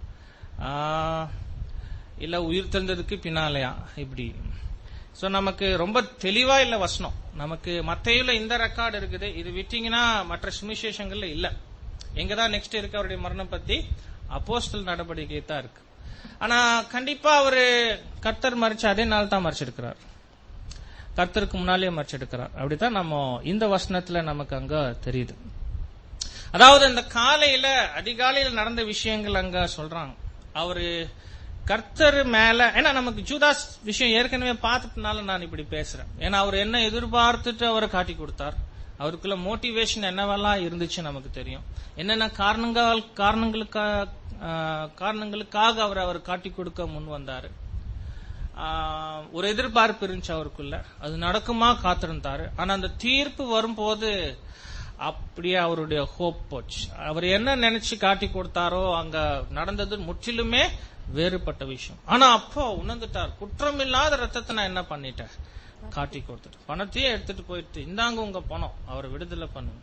Speaker 1: இல்ல உயிர் தந்ததுக்கு பின்னாலையா, இப்படி. சோ நமக்கு ரொம்ப தெளிவா இல்ல வசனம். நமக்கு மத்தேயுல இந்த ரெக்கார்டு இருக்குது, இது விட்டீங்கன்னா மற்ற சுவிசேஷங்கள்ல இல்ல. எங்கதான் நெக்ஸ்ட் இருக்கு அவருடைய மரணம் பத்தி? அப்போஸ்தலர் நடவடிக்கை தான் இருக்கு. ஆனா கண்டிப்பா அவரு கர்த்தர் மரிச்ச அதே நாள் தான் மரிச்சிருக்கிறார், கர்த்தருக்கு முன்னாலே மரிச்சிருக்கிறார். அப்படித்தான் நம்ம இந்த வசனத்துல நமக்கு அங்க தெரியுது. அதாவது இந்த அதிகாலையில நடந்த விஷயங்கள் அங்க சொல்றாங்க. அவரு கர்த்தர் மேல, ஏன்னா நமக்கு ஜூதாஸ் விஷயம் ஏற்கனவே பார்த்துட்டனால நான் இப்படி பேசுறேன். ஏன்னா அவர் என்ன எதிர்பார்த்துட்டு அவரை காட்டி கொடுத்தார், அவருக்குள்ள மோட்டிவேஷன் என்னவெல்லாம் இருந்துச்சு நமக்கு தெரியும். என்னென்ன காரணங்களுக்காக அவர் காட்டி கொடுக்க முன் வந்தாரு. ஒரு எதிர்பார்ப்பு இருந்துச்சு அவருக்குள்ள, அது நடக்குமா காத்திருந்தாரு. ஆனா அந்த தீர்ப்பு வரும்போது அப்படியே அவருடைய ஹோப் போச்சு. அவர் என்ன நினைச்சு காட்டி கொடுத்தாரோ அங்க நடந்தது முற்றிலுமே வேறுபட்ட விஷயம். ஆனா அப்போ உணர்ந்துட்டார், குற்றமில்லாத ரத்தத்தை நான் என்ன பண்ணிட்டேன், காட்டி கொடுத்துட்டு பணத்தையே எடுத்துட்டு போயிட்டு, இந்தாங்க உங்க பணம், அவரை விடுதலை பண்ணுங்க,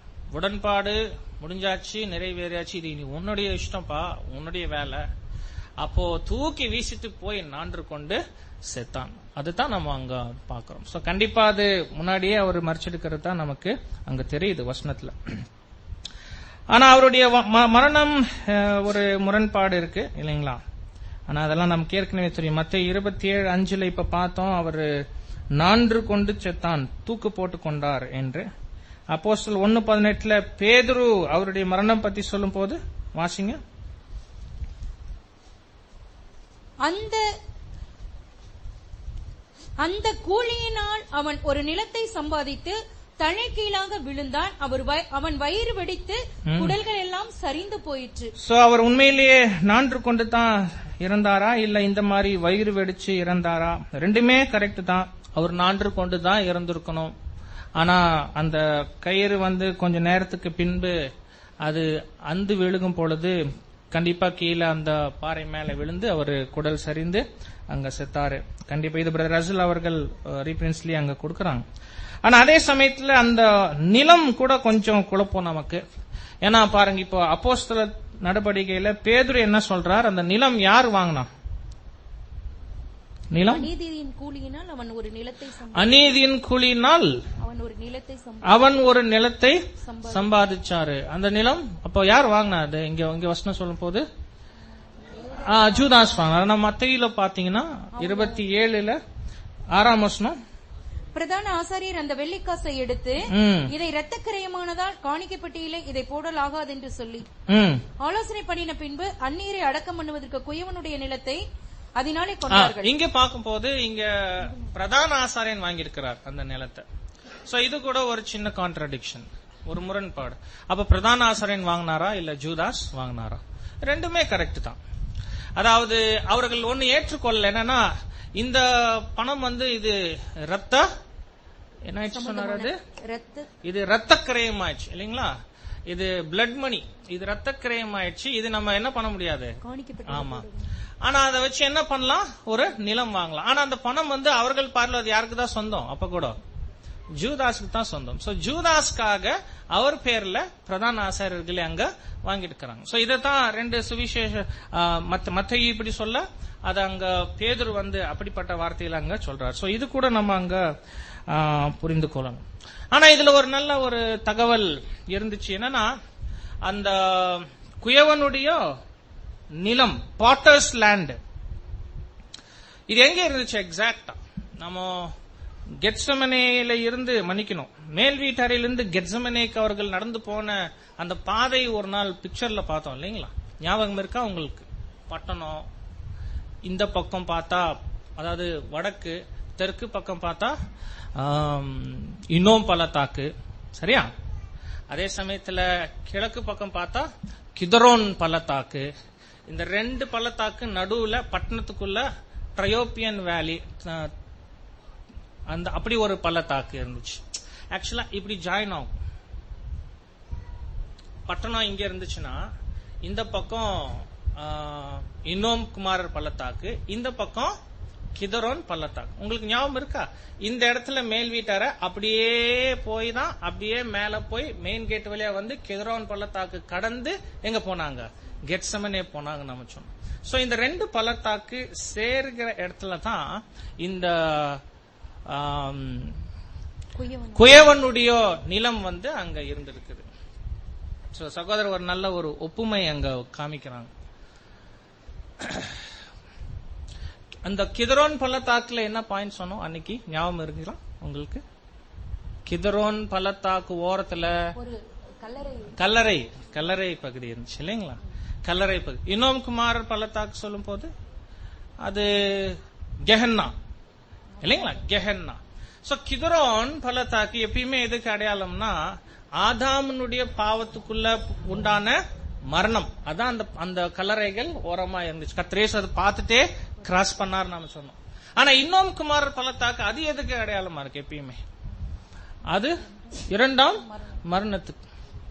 Speaker 1: உடன்பாடு முடிஞ்சாச்சு, நிறைவேறியாச்சு, இது உன்னுடைய இஷ்டம்ப்பா, உன்னுடைய வேலை அப்போ தூக்கி வீசிட்டு போய் நான்று கொண்டு செத்தான். அதுதான் நம்ம அங்க பாக்குறோம். சோ கண்டிப்பா அது முன்னாடியே அவர் மறைச்சிருக்கிறது தான் நமக்கு அங்க தெரியுது வசனத்துல. ஆனா அவருடைய மரணம் ஒரு முரண்பாடு இருக்கு இல்லைங்களா? ஆனா அதெல்லாம் நமக்கு ஏற்கனவே தெரியும். மத்தேயு 27:5 இப்ப பார்த்தோம், அவரு நான்று கொண்டு செத்தான், தூக்கு போட்டு கொண்டார் என்று. அப்போஸ்தலர் 1:18 பேதுரு அவருடைய மரணம் பத்தி சொல்லும் போது வாசிங்க.
Speaker 2: அந்த கூலியினால் அவன் ஒரு நிலத்தை சம்பாதித்து தலைகீழாக விழுந்தான், அவன் வயிறு வெடித்து குடல்கள் எல்லாம் சரிந்து போயிற்று.
Speaker 1: சோ அவர் உண்மையிலேயே நான்று கொண்டு தான் இறந்தாரா இல்ல இந்த மாதிரி வயிறு வெடிச்சு இறந்தாரா? ரெண்டுமே கரெக்ட் தான். அவர் நான்று கொண்டு தான் இறந்திருக்கணும். ஆனா அந்த கயிறு கொஞ்ச நேரத்துக்கு பின்பு அது அந்து விழுகும் பொழுது கண்டிப்பா கீழே அந்த பாறை மேல விழுந்து அவரு குடல் சரிந்து அங்க செத்தாரு. கண்டிப்பா இது பிரதர் ரசல் அவர்கள் ரீஃபரன்ஸ்லி அங்க கொடுக்கறாங்க. ஆனா அதே சமயத்துல அந்த நிலம் கூட கொஞ்சம் குழப்பம் நமக்கு. ஏன்னா பாருங்க, இப்போ அப்போஸ்தலர் நடவடிக்கையில பேதுரு என்ன சொல்றார், அந்த நிலம் யார் வாங்கினா? நிலம்
Speaker 2: அநீதியின் கூலியினால் அவன் ஒரு நிலத்தை
Speaker 1: அநீதியின் கூலியினால் அவன் ஒரு நிலத்தை சம்பாதிச்சாரு. அந்த நிலம் அப்போ யார் வாங்கினா? அது இங்க வசனம் சொல்லும் போது ஜூதாஸ் வாங்கினார். நம்ம மத்தேயுல பாத்தீங்கன்னா 27 6 வசனம்,
Speaker 2: பிரதான ஆசாரியர் அந்த வெள்ளிக்காசை எடுத்து இதை இரத்தக்கிரயமானதால் காணிக்கைப்பட்டியிலே இதை போடல் ஆகாது என்று சொல்லி ஆலோசனை பண்ணின பின்பு அந்நீரை அடக்கம் பண்ணுவதற்கு குயவனுடைய நிலத்தை அதனாலே கொண்டார்கள்.
Speaker 1: இங்க பார்க்கும்போது இங்க பிரதான ஆசாரியன் வாங்கியிருக்கிறார் அந்த நிலத்தை. சோ இது கூட ஒரு சின்ன கான்ட்ரடிக்ஷன், ஒரு முரண்பாடு. அப்ப பிரதான ஆசாரியன் வாங்கினாரா இல்ல ஜூதாஸ் வாங்கினாரா? ரெண்டுமே கரெக்ட் தான். அதாவது அவர்கள் ஒன்னு ஏற்றுக்கொள்ள என்னன்னா, இந்த பணம் இது ரத்த என்ன சொன்னாரு, இது ரத்த கிரயம் ஆயிடுச்சு இல்லைங்களா? இது பிளட் மணி, இது ரத்த கிரயம் ஆயிடுச்சு. இது நம்ம என்ன பண்ண முடியாது. ஆமா. ஆனா அதை வச்சு என்ன பண்ணலாம், ஒரு நிலம் வாங்கலாம். ஆனா அந்த பணம் அவர்கள் பார்ல அது யாருக்கு தான் சொந்தம்? அப்ப கூட ஜூதாஸுக்கு தான் சொந்தம். சோ ஜூதாஸ்க்காக அவர் பேர்ல பிரதான ஆசாரியர்களே அங்க வாங்கிட்டு இருக்காங்க. சோ இதத்தான் ரெண்டு சுவிசேஷ மத்தேயு இப்படி சொல்ல, அது அங்க பேதுரு அப்படிப்பட்ட வார்த்தையில அங்க சொல்றாரு. சோ இது கூட நம்ம அங்க புரிந்து கொள்ளணும். ஆனா இதுல ஒரு நல்ல ஒரு தகவல் இருந்துச்சு. என்னன்னா, அந்த குயவனுடைய நிலம், பாட்டர்ஸ் லேண்ட், இது எங்க இருந்துச்சு எக்ஸாக்டா? நம்ம கெத்செமனேல இருந்து மன்னிக்கணும், மேல் வீட்டாரிலிருந்து கெத்செமனேக்கு அவர்கள் நடந்து போன அந்த பாதை ஒரு நாள் பிக்சர்ல பார்த்தோம் இல்லைங்களா? ஞாபகம் இருக்கா உங்களுக்கு? பட்டணம் இந்த பக்கம் பார்த்தா, அதாவது வடக்கு தெற்கு பக்கம் பார்த்தா இன்னும் பள்ளத்தாக்கு, சரியா? அதே சமயத்துல கிழக்கு பக்கம் பார்த்தா கிதரோன் பள்ளத்தாக்கு. இந்த ரெண்டு பள்ளத்தாக்கு நடுவுல பட்டணத்துக்குள்ள ட்ரையோப்பியன் வேலி, அந்த அப்படி ஒரு பள்ளத்தாக்கு இருந்துச்சு. ஆக்சுவலா இப்படி ஜாயின் ஆகும். பட்டணம் இங்க இருந்துச்சுன்னா இந்த பக்கம் இன்னோம் குமாரர் பள்ளத்தாக்கு, இந்த பக்கம் கிதரோன் பள்ளத்தாக்கு. உங்களுக்கு ஞாபகம் இருக்கா? இந்த இடத்துல மேல் வீட்டார அப்படியே போய் தான் அப்படியே மேல போய் மெயின் கேட் வழியா கிதரோன் பள்ளத்தாக்கு கடந்து எங்க போனாங்க? கெத்செமனே போனாங்க நம்ம சொன்னோம். சோ இந்த ரெண்டு பள்ளத்தாக்கு சேர்கிற இடத்துல தான் இந்த குயவனுடைய நிலம் அங்க இருந்திருக்குது. சோ சகோதரர் ஒரு நல்ல ஒரு ஒப்புமை அங்க காமிக்கிறாங்க. அந்த கிதரோன் பள்ளத்தாக்குல என்ன பாயிண்ட் சொன்னோம் அன்னைக்கு, ஞாபகம் இருக்குங்களா உங்களுக்கு? கிதரோன் பள்ளத்தாக்கு ஓரத்துல கல்லறை பகுதி இருந்துச்சு இல்லைங்களா? கல்லறை பகுதி. இன்னும் குமாரர் பள்ளத்தாக்கு சொல்லும் போது அது கெஹன்னா இல்லைங்களா? கெஹன்னா. சோ கிதரோன் பள்ளத்தாக்கு எப்பயுமே எதுக்கு அடையாளம்னா, ஆதாமனுடைய பாவத்துக்குள்ள உண்டான மரணம். அதான் அந்த கல்லறைகள் ஓரமா இருந்துச்சு. கர்த்தரேசு அதை பார்த்துட்டே கிராஸ் பண்ணார் நாம சொன்னோம். ஆனா இன்னும் குமாரர் பள்ளத்தாக்கு அது எதுக்கு அடையாளமா இருக்கு? எப்பயுமே அது இரண்டாம் மரணத்துக்கு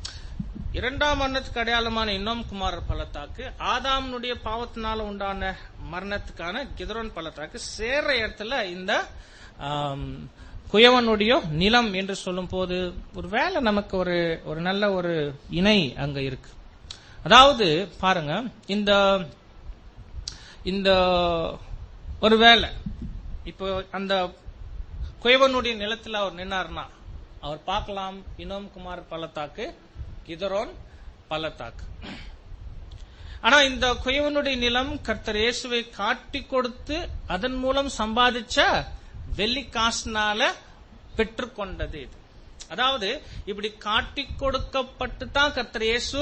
Speaker 1: அடையாளமான இன்னும் குமாரர் பள்ளத்தாக்கு, ஆதாமனுடைய பாவத்தினால உண்டான மரணத்துக்கான கிதரோன் பள்ளத்தாக்கு சேர்ற இடத்துல இந்த குயவனுடைய நிலம் என்று சொல்லும் போது ஒருவேளை நமக்கு ஒரு நல்ல ஒரு இணை அங்க இருக்கு. அதாவது பாருங்க, இந்த இந்த ஒருவேளை இப்போ அந்த குயவனுடைய நிலத்தில் அவர் நின்னார்னா அவர் பார்க்கலாம் இனோம் குமார் பள்ளத்தாக்கு, கிதரோன் பள்ளத்தாக்கு. ஆனா இந்த குயவனுடைய நிலம் கர்த்தர் இயேசுவை காட்டி கொடுத்து அதன் மூலம் சம்பாதிச்ச வெள்ளிக்காசுனால பெற்றுக்கொண்டது இது. அதாவது இப்படி காட்டி கொடுக்கப்பட்டு தான் கர்த்தர் இயேசு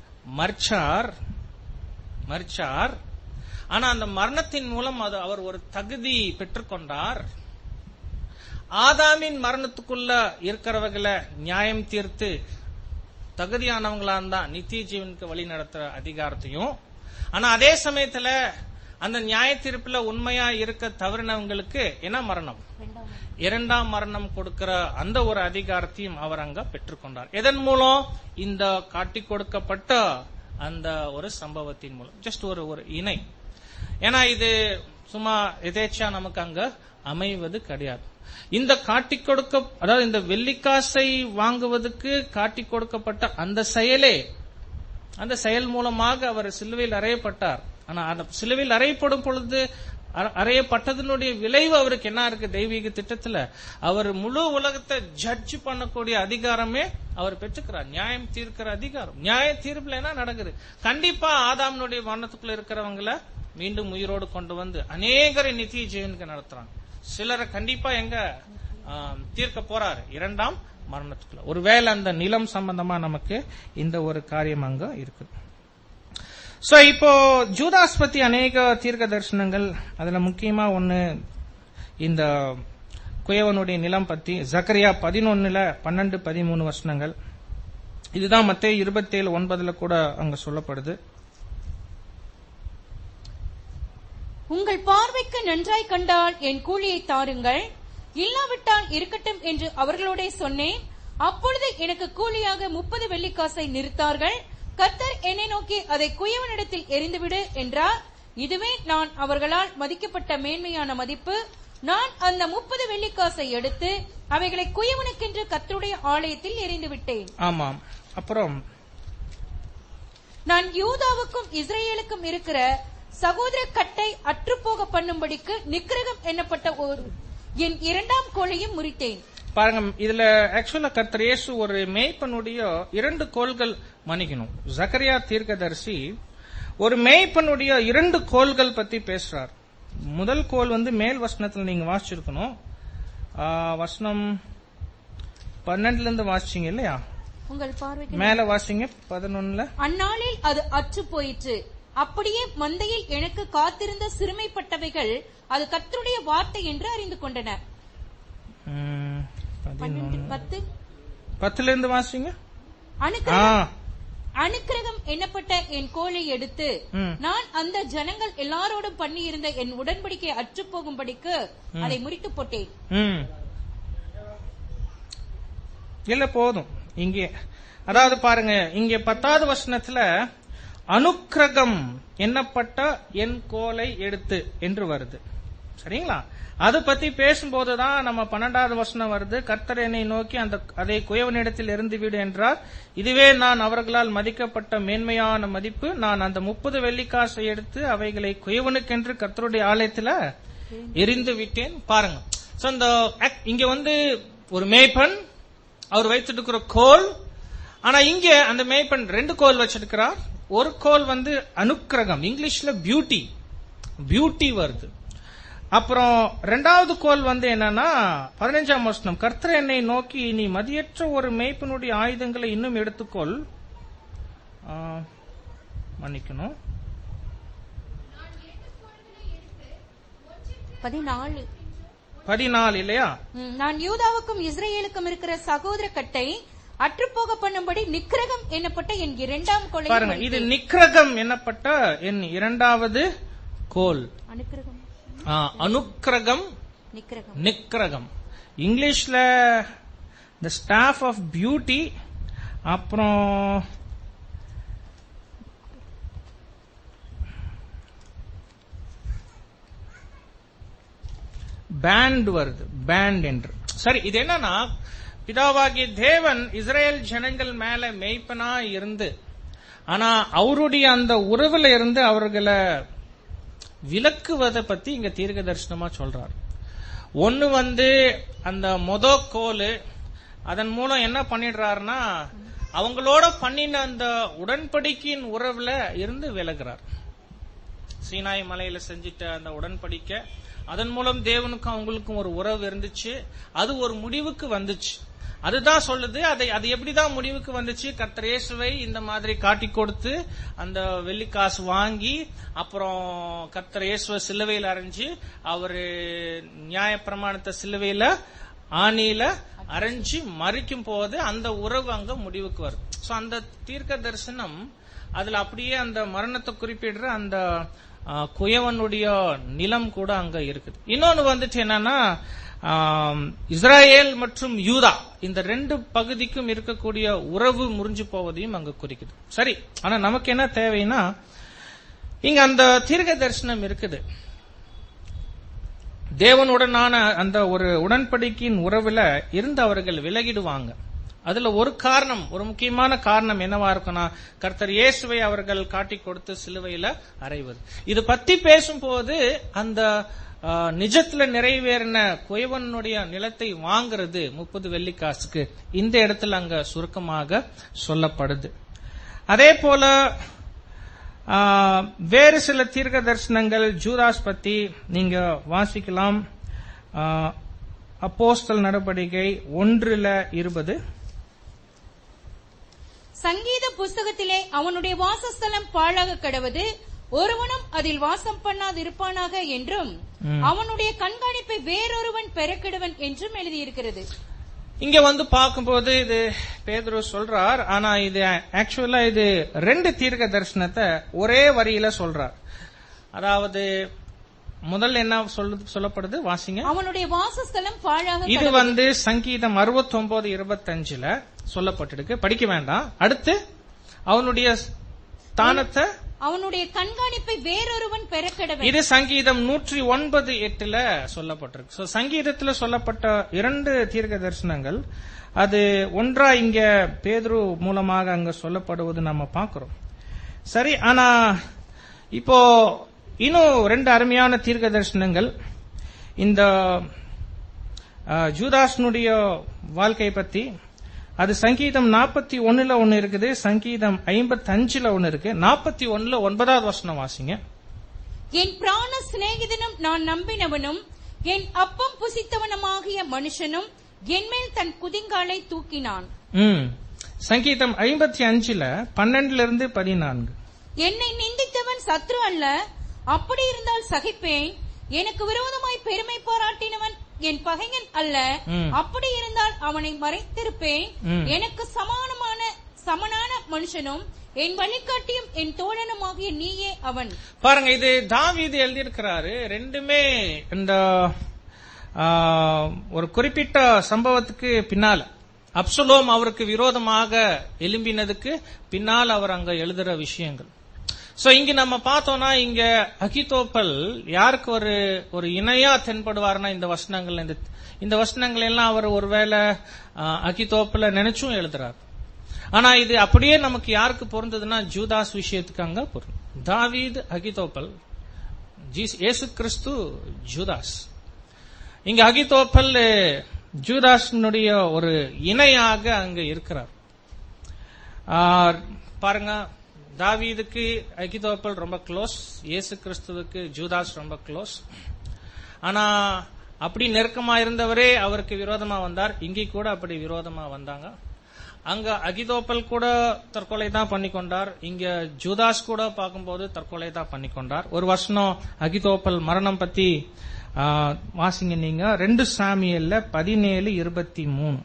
Speaker 1: மரிச்சார். ஆனா அந்த மரணத்தின் மூலம் அவர் ஒரு தகுதி பெற்றுக்கொண்டார். ஆதாமின் மரணத்துக்குள்ள இருக்கிறவர்களை நியாயம் தீர்த்து தகுதியானவங்களா இருந்தா நித்திய ஜீவனுக்கு வழி நடத்துற அதிகாரத்தையும், ஆனா அதே சமயத்துல அந்த நியாய தீர்ப்புல உண்மையா இருக்க தவறினவங்களுக்கு என்ன மரணம், இரண்டாம் மரணம் கொடுக்கிற அந்த ஒரு அதிகாரத்தையும் அவர் அங்க பெற்றுக்கொண்டார். எதன் மூலம்? இந்த காட்டி கொடுக்கப்பட்ட அந்த ஒரு சம்பவத்தின் மூலம். ஜஸ்ட் ஒரு இணை. ஏன்னா இது சும்மா எதேச்சா நமக்கு அங்க அமைவது கிடையாது. இந்த காட்டி கொடுக்க, அதாவது இந்த வெள்ளிக்காசை வாங்குவதற்கு காட்டி கொடுக்கப்பட்ட அந்த செயல் மூலமாக அவர் சிலுவையில் அறையப்பட்டார். ஆனா அந்த சிலுவையில் அறையப்படும் பொழுது அறையப்பட்டதனுடைய விளைவு அவருக்கு என்ன இருக்கு? தெய்வீக திட்டத்துல அவர் முழு உலகத்தை ஜட்ஜ் பண்ணக்கூடிய அதிகாரமே அவர் பெற்றுக்கிறார். நியாயம் தீர்க்கிற அதிகாரம். நியாய தீர்ப்புல என்ன நடக்குது? கண்டிப்பா ஆதாம்னுடைய மரணத்துக்குள்ள இருக்கிறவங்களை மீண்டும் உயிரோடு கொண்டு வந்து அநேகரை நித்திய ஜீவனுக்கு நடத்துறாங்க. சிலரை கண்டிப்பா எங்க தீர்க்க போறாரு? இரண்டாம் மரணத்துக்குள்ள. ஒருவேளை அந்த நிலம் சம்பந்தமா நமக்கு இந்த ஒரு காரியம் அங்க இருக்கு. சோ இப்போ ஜூதாஸ் பத்தி அநேக தீர்க்க தரிசனங்கள், அதுல முக்கியமா ஒண்ணு இந்த குயவனுடைய நிலம் பத்தி ஜக்கரியா 11:12-13 வசனங்கள். இதுதான் மத்தேயு 27:9 கூட அங்க சொல்லப்படுது.
Speaker 2: உங்கள் பார்வைக்கு நன்றாய் கண்டால் என் கூலியை தாருங்கள், இல்லாவிட்டால் இருக்கட்டும் என்று அவர்களோட சொன்னேன். அப்பொழுது எனக்கு கூலியாக 30 வெள்ளிக்காசை நிறுத்தார்கள். கர்த்தர் என்னை நோக்கி அதை குயவனிடத்தில் எறிந்துவிடு என்றார். இதுவே நான் அவர்களால் மதிக்கப்பட்ட மேன்மையான மதிப்பு. நான் அந்த 30 வெள்ளிக்காசை எடுத்து அவைகளை குயவனுக்கென்று கர்த்தருடைய ஆலயத்தில் எறிந்து விட்டேன்.
Speaker 1: ஆமாம். அப்புறம்
Speaker 2: நான் யூதாவுக்கும் இஸ்ரேலுக்கும் இருக்கிற சகோதர கட்டை அற்றுப்போக பண்ணும்படிக்கு நிக்கிரகம் எண்ணப்பட்ட என் இரண்டாம் கோலையும் முறித்தேன்.
Speaker 1: பாருங்க, இதுல ஆக்சுவலா கர்த்தர் இயேசு ஒரு மேய்ப்பனுடைய 2 கோல்கள் மன்னிக்கணும். ஜக்கரியா தீர்க்கதரிசி ஒரு மேய்ப்பனுடைய 2 கோல்கள் பத்தி பேசுறார். முதல் கோல் மேல் வசனத்துல நீங்க வாசிச்சிருக்கணும். வசனம் 12 வாசிச்சீங்க இல்லையா?
Speaker 2: உங்கள் பார்வைக்கு
Speaker 1: மேல வாசிங்க 11.
Speaker 2: அந்நாளில் அது அற்று போயிற்று. அப்படியே மந்தையில் எனக்கு காத்திருந்த சிறுமைப்பட்டவைகள் அது கர்த்தருடைய வார்த்தை என்று அறிந்து கொண்டன.
Speaker 1: 10 வாசிங்க.
Speaker 2: அனுக்கிரகம் எண்ணப்பட்ட என் கோலை எடுத்து நான் அந்த ஜனங்கள் எல்லாரோடும் பண்ணியிருந்த என் உடன்படிக்கை அற்று போகும்படிக்கு அதை முறித்து போட்டேன்.
Speaker 1: இல்ல போதும் இங்கே. அதாவது பாருங்க, இங்கே 10வது வசனத்துல அனுக்கிரகம் எண்ணப்பட்ட என் கோலை எடுத்து என்று வருது. சரிங்களா? அது பத்தி பேசும்போதுதான் நம்ம 12வது வசனம் வருது. கர்த்தர் என்னை நோக்கி அதை குயவனிடத்தில் இருந்து விடு என்றார். இதுவே நான் அவர்களால் மதிக்கப்பட்ட மேன்மையான மதிப்பு. நான் அந்த 30 வெள்ளிக்காசை எடுத்து அவைகளை குயவனுக்கென்று கர்த்தருடைய ஆலயத்துல எரிந்து விட்டேன். பாருங்க, இங்க ஒரு மேய்ப்பன் அவர் வைத்திருக்கிற கோல். ஆனா இங்க அந்த மேய்ப்பன் 2 கோல் வச்சிருக்கிறார். ஒரு கோல் அனுக்கிரகம், இங்கிலீஷ்ல பியூட்டி வருது. அப்புறம் 2வது கோல் என்னன்னா 15ஆம் வசனம், கர்த்தர் என்னை நோக்கி நீ மதியற்ற ஒரு மேய்ப்பனுடைய ஆயுதங்களை இன்னும் எடுத்துக்கொள். மன்னிக்கணும், 14 இல்லையா?
Speaker 2: நான் யூதாவுக்கும் இஸ்ரேலுக்கும் இருக்கிற சகோதர கட்டை அற்றுப்போக பண்ணும்படி நிக்கிரகம் எண்ணப்பட்ட என் இரண்டாம் கோலை.
Speaker 1: பாருங்க, இது நிக்கிரகம் எண்ணப்பட்ட என் 2வது கோல். அனுக்கிரகம், நிக்கிரகம். இங்கிலீஷ்ல தி ஸ்டாஃப் ஆஃப் பியூட்டி. அப்புறம் பேண்ட் வருது, பேண்ட் என்று. சரி, இது என்னன்னா பிதாவாகிய தேவன் இஸ்ரேல் ஜனங்கள் மேல மேய்ப்பனா இருந்து, ஆனா அவருடைய அந்த உறவுல இருந்து அவர்களை விலக்குவதை பத்தி இங்க தீர்க்க தரிசனமா சொல்றார். ஒன்னு அந்த கோல், அதன் மூலம் என்ன பண்ணிடுறாருன்னா அவங்களோட பண்ணின அந்த உடன்படிக்கையின் உறவுல இருந்து விலகுறார். சீனாய் மலையில செஞ்சிட்ட அந்த உடன்படிக்கை, அதன் மூலம் தேவனுக்கும் அவங்களுக்கும் ஒரு உறவு இருந்துச்சு. அது ஒரு முடிவுக்கு வந்துச்சு. அதுதான் சொல்லுது. அது எப்படிதான் முடிவுக்கு வந்துச்சு? கர்த்தர் இயேசுவை இந்த மாதிரி காட்டி கொடுத்து அந்த வெள்ளிக்காசு வாங்கி, அப்புறம் கர்த்தர் இயேசுவை சிலுவையில் அரைஞ்சு, அவரு நியாயப்பிரமாணத்தை சிலுவையில ஆணியில அரைஞ்சு மறிக்கும் போது அந்த உறவு அங்க முடிவுக்கு வரும். சோ அந்த தீர்க்க தரிசனம் அதுல அப்படியே அந்த மரணத்தை குறிப்பிடுற அந்த குயவனுடைய நிலம் கூட அங்க இருக்குது. இன்னொன்னு என்னன்னா, இஸ்ராயேல் மற்றும் யூதா இந்த ரெண்டு பகுதிக்கும் இருக்கக்கூடிய உறவு முறிஞ்சு போவதையும் அங்க குறிக்குது. சரி, ஆனா நமக்கு என்ன தேவைன்னா, இங்க அந்த தீர்க்க தரிசனம் இருக்குது. தேவனுடனான அந்த ஒரு உடன்படிக்கையின் உறவுல இருந்து அவர்கள் விலகிடுவாங்க. அதுல ஒரு காரணம், ஒரு முக்கியமான காரணம் என்னவா இருக்குன்னா, கர்த்தர் இயேசுவை அவர்கள் காட்டி கொடுத்து சிலுவையில அறைவது. இது பத்தி பேசும்போது அந்த நிஜத்துல நிறைவேறின குயவனுடைய நிலத்தை வாங்குறது 30 வெள்ளிக்காசுக்கு இந்த இடத்துல அங்க சுருக்கமாக சொல்லப்படுது. அதே போல வேறு சில தீர்க்க தரிசனங்கள் ஜூதாஸ் பத்தி நீங்க வாசிக்கலாம். அப்போஸ்தலர் நடபடிக்கை 1:20.
Speaker 2: சங்கீத புஸ்தகத்திலே அவனுடைய வாசஸ்தலம் பாழாக கடவது, ஒருவனும் அதில் வாசம் பண்ணாதிருப்பானாக என்றும் அவனுடைய கண்காணிப்பை வேறொருவன் பெறக்கிடுவன் என்றும் எழுதியிருக்கிறது.
Speaker 1: இங்க பார்க்கும்போது இது பேதுரு சொல்றார். ஆனா இது ஆக்சுவலா இது 2 தீர்க்க தரிசனத்தை ஒரே வரியில சொல்றார். அதாவது முதல்ல என்ன சொல்லப்படுது, வாசிங்க.
Speaker 2: அவனுடைய வாசஸ்தலம் பாழாக,
Speaker 1: இது சங்கீதம் 69:25 சொல்லப்பட்டிருக்கு, படிக்க வேண்டாம். அடுத்து அவனுடைய ஸ்தானத்தை,
Speaker 2: அவனுடைய கண்காணிப்பை வேறொருவன் பெறக்கிடவன், இது
Speaker 1: சங்கீதம் 109:8 சொல்லப்பட்டிருக்கு. சங்கீதத்தில் சொல்லப்பட்ட 2 தீர்க்க தரிசனங்கள் அது ஒன்றா இங்க பேதுரு மூலமாக அங்க சொல்லப்படுவது நம்ம பார்க்கிறோம். சரி, ஆனா இப்போ இன்னும் 2 அருமையான தீர்க்க தரிசனங்கள் இந்த ஜூதாஸ்னுடைய வாழ்க்கை பத்தி. அது சங்கீதம் 41 ஒன்னு இருக்குது, சங்கீதம் 55 ஒன்னு இருக்கு. 41 9வது வசனம் வாசிங்க.
Speaker 2: என் பிராண சிநேகிதனும் நான் நம்பினவனும் என் அப்பம் புசித்தவனுமாகிய மனுஷனும் என்மேல் தன் குதிங்காலை தூக்கினான்.
Speaker 1: சங்கீதம் 55 12-14.
Speaker 2: என்னை நிந்தித்தவன் சத்ரு அல்ல, அப்படி இருந்தால் சகிப்பேன். எனக்கு விரோதமாய் பெருமை பாராட்டினவன் என் பகைஞன் அல்ல, அப்படி இருந்தால் அவனை மறைத்திருப்பேன். எனக்கு சமனான மனுஷனும் என் வழிகாட்டியும் என் தோழனுமாகிய நீயே அவன்.
Speaker 1: பாருங்க, இது தாவீது எழுதியிருக்கிறாரு. ரெண்டுமே இந்த ஒரு குறிப்பிட்ட சம்பவத்துக்கு பின்னால, அப்சலோம் அவருக்கு விரோதமாக எழும்பினதுக்கு பின்னால் அவர் அங்க எழுதுற விஷயங்கள். சோ இங்க நம்ம பார்த்தோம்னா, இங்க அகிதோப்பல் யாருக்கு ஒரு இணையா தென்படுவார்னா இந்த வசனங்கள், இந்த வசனங்கள் எல்லாம் அவர் ஒருவேளை அகிதோப்பல நினைச்சும் எழுதுறாரு. ஆனா இது அப்படியே நமக்கு யாருக்கு பொருந்ததுன்னா ஜூதாஸ் விஷயத்துக்கு அங்க பொருந்தும். தாவீது அகிதோப்பல், இயேசு கிறிஸ்து ஜூதாஸ். இங்க அகிதோப்பல் ஜூதாஸ்னுடைய ஒரு இணையாக அங்க இருக்கிறார். பாருங்க, தாவீதுக்கு அகிதோப்பல் ரொம்ப க்ளோஸ், இயேசு கிறிஸ்துவுக்கு ஜூதாஸ் ரொம்ப க்ளோஸ். ஆனா அப்படி நெருக்கமா இருந்தவரே அவருக்கு விரோதமா வந்தார். இங்கே கூட அப்படி விரோதமா வந்தாங்க. அங்க அகிதோப்பல் கூட தற்கொலை தான் பண்ணிக்கொண்டார். இங்க ஜூதாஸ் கூட பார்க்கும்போது தற்கொலை தான் பண்ணிக்கொண்டார். ஒரு வருஷம் அகிதோப்பல் மரணம் பத்தி வாசிங்க நீங்க 2 சாமுவேல்ல 17:23.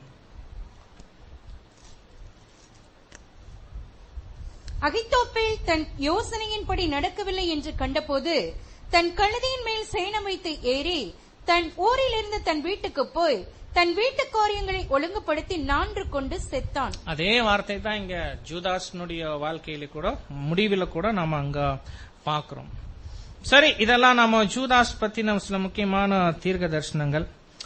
Speaker 2: அகித்தோப்பேல் தன் யோசனையின்படி நடக்கவில்லை என்று கண்டபோது தன் கழுதையின் மேல் சேணம் வைத்து ஏறி தன் ஊரிலிருந்து தன் வீட்டுக்கு போய் தன் வீட்டு காரியங்களை ஒழுங்குபடுத்தி 4 கொண்டு செத்தான். அதே வார்த்தை தான் இங்க ஜூதாஸ்னுடைய வாழ்க்கையில கூட, முடிவில கூட நாம அங்க பாக்குறோம். சரி, இதெல்லாம் நாம ஜூதாஸ் பத்தி நம்ம சில முக்கியமான தீர்க்க தரிசனங்கள்.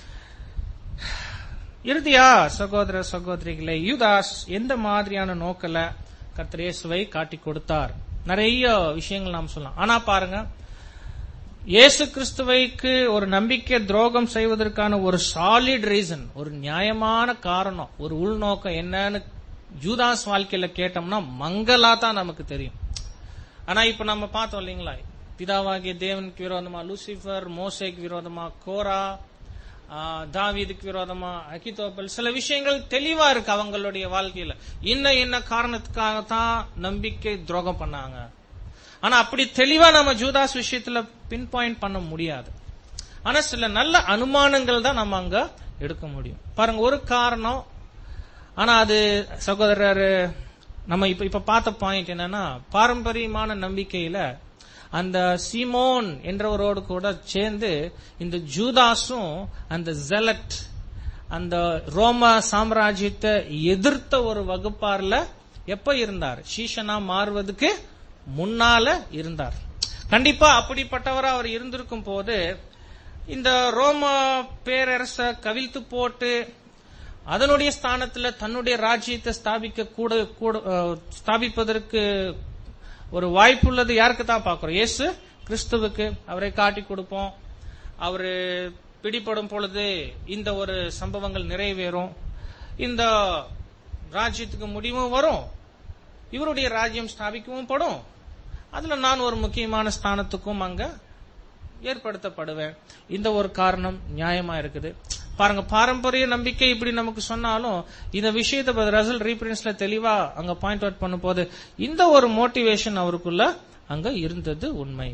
Speaker 2: இறுதியா சகோதர சகோதரிகளை, யூதாஸ் எந்த மாதிரியான நோக்கல கர்த்தர் இயேசுவை காட்டி கொடுத்தார்? நிறைய விஷயங்கள் நாம் சொல்லலாம். ஆனா பாருங்க,
Speaker 1: இயேசு கிறிஸ்துவைக்கு ஒரு நம்பிக்கை துரோகம் செய்வதற்கான ஒரு சாலிட் ரீசன், ஒரு நியாயமான காரணம், ஒரு உள்நோக்கம் என்னன்னு யூதாஸ் வாழ்க்கையில கேட்டோம்னா மங்களா தான் நமக்கு தெரியும். ஆனா இப்ப நம்ம பார்த்தோம் இல்லைங்களா, பிதாவாகிய தேவனுக்கு விரோதமா லூசிபர், மோசேக்கு விரோதமா கோரா, தாவீதுக்கு விரோதமா அகிதோப்பல், சில விஷயங்கள் தெளிவா இருக்கு அவங்களுடைய வாழ்க்கையில. என்ன காரணத்துக்காகத்தான் நம்பிக்கை துரோகம் பண்ணாங்க. ஆனா அப்படி தெளிவா நம்ம ஜூதாஸ் விஷயத்துல பின் பாயிண்ட் பண்ண முடியாது. ஆனா சில நல்ல அனுமானங்கள் தான் நம்ம அங்க எடுக்க முடியும். பாருங்க, ஒரு காரணம். ஆனா அது சகோதரர் நம்ம இப்ப பார்த்த பாயிண்ட் என்னன்னா, பாரம்பரியமான நம்பிக்கையில அந்த சீமோன் என்றவரோடு கூட சேர்ந்து இந்த ஜூதாஸும் அந்த ஜெலட், அந்த ரோம சாம்ராஜ்யத்தை எதிர்த்த ஒரு வகுப்பார்ல எப்ப இருந்தார்? சீஷனா மாறுவதுக்கு முன்னால இருந்தார். கண்டிப்பா அப்படிப்பட்டவரா அவர் இருந்திருக்கும் போது இந்த ரோம பேரரச கவிழ்த்து போட்டு அதனுடைய ஸ்தானத்துல தன்னுடைய ராஜ்யத்தை ஸ்தாபிப்பதற்கு ஒரு வாய்ப்புள்ளது யாருக்கு தான் பார்க்கிறோம்? இயேசு கிறிஸ்துவுக்கு. அவரை காட்டி கொடுப்போம். அவரு பிடிபடும் பொழுது இந்த ஒரு சம்பவங்கள் நிறைவேறும், இந்த ராஜ்யத்துக்கு முடிவும் வரும், இவருடைய ராஜ்யம் ஸ்தாபிக்கவும் படும், அதுல நான் ஒரு முக்கியமான ஸ்தானத்துக்கும் அங்க ஏற்படுத்தப்படுவேன். இந்த ஒரு காரணம் நியாயமா இருக்குது. பாருங்க, பாரம்பரிய நம்பிக்கை இப்படி நமக்கு சொன்னாலும் இந்த விஷயத்தை ரசல் ரீபிரின்ஸ்ல தெளிவா அங்க பாயிண்ட் அவுட் பண்ணும் போது இந்த ஒரு மோட்டிவேஷன் அவருக்குள்ள அங்க இருந்தது உண்மை.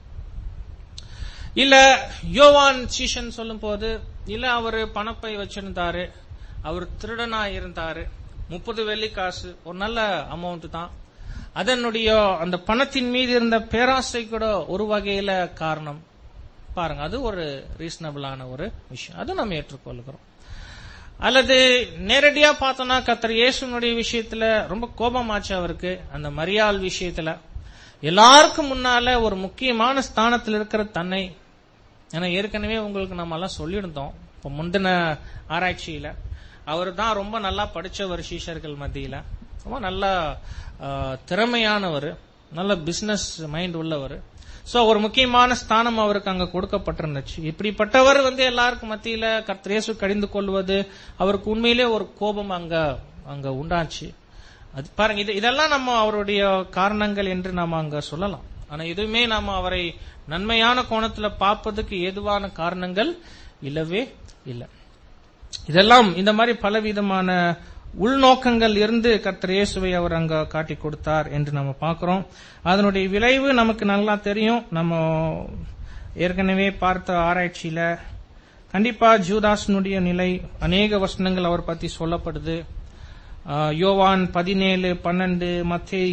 Speaker 1: இல்ல யோவான் சீஷன் சொல்லும் போது, இல்ல அவரு பணப்பை வச்சிருந்தாரு, அவர் திருடனா இருந்தாரு, 30 வெள்ளிக்காசு ஒரு நல்ல அமௌண்ட் தான், அதனுடைய அந்த பணத்தின் மீது இருந்த பேராசை கூட ஒரு வகையில காரணம். பாருங்க, அது ஒரு ரீசனபிளான ஒரு விஷயம், அது நம்ம ஏற்றுக்கொள்கிறோம். அல்லது நேரடியா பார்த்தோம்னா கர்த்தர் இயேசுனுடைய விஷயத்துல ரொம்ப கோபமாச்சு அவருக்கு. அந்த மரியாள் விஷயத்துல எல்லாருக்கும் முன்னால ஒரு முக்கியமான ஸ்தானத்தில் இருக்கிற தன்னை, ஏன்னா ஏற்கனவே உங்களுக்கு நம்ம எல்லாம் சொல்லியிருந்தோம் இப்ப முந்தின ஆராய்ச்சியில, அவர் தான் ரொம்ப நல்லா படிச்சவர் சீஷர்கள் மத்தியில, ரொம்ப நல்ல திறமையானவர், நல்ல பிசினஸ் மைண்ட் உள்ளவர். சோ ஒரு முக்கியமான ஸ்தானம் அவருக்கு அங்க கொடுக்கப்பட்டிருந்துச்சு. இப்படிப்பட்டவர் எல்லாருக்கும் மத்தியில கர்த்தர் இயேசு கடிந்து கொள்வது அவருக்கு உண்மையிலே ஒரு கோபம் அங்க உண்டாச்சு. அது பாருங்க, இதெல்லாம் நம்ம அவருடைய காரணங்கள் என்று நாம அங்க சொல்லலாம். ஆனா எதுவுமே நாம அவரை நன்மையான கோணத்துல பார்ப்பதுக்கு ஏதுவான காரணங்கள் இல்லவே இல்லை. இதெல்லாம் இந்த மாதிரி பலவிதமான உள்நோக்கங்கள் இருந்து கர்த்தர் இயேசுவை அவர் அங்க காட்டி கொடுத்தார் என்று நம்ம பார்க்கிறோம். அதனுடைய விளைவு நமக்கு நல்லா தெரியும். நம்ம ஏற்கனவே பார்த்த ஆராய்ச்சியில கண்டிப்பா ஜூதாஸ்னுடைய நிலை, அநேக வசனங்கள் அவர் பத்தி சொல்லப்படுது. யோவான் 17:12, மத்தேயு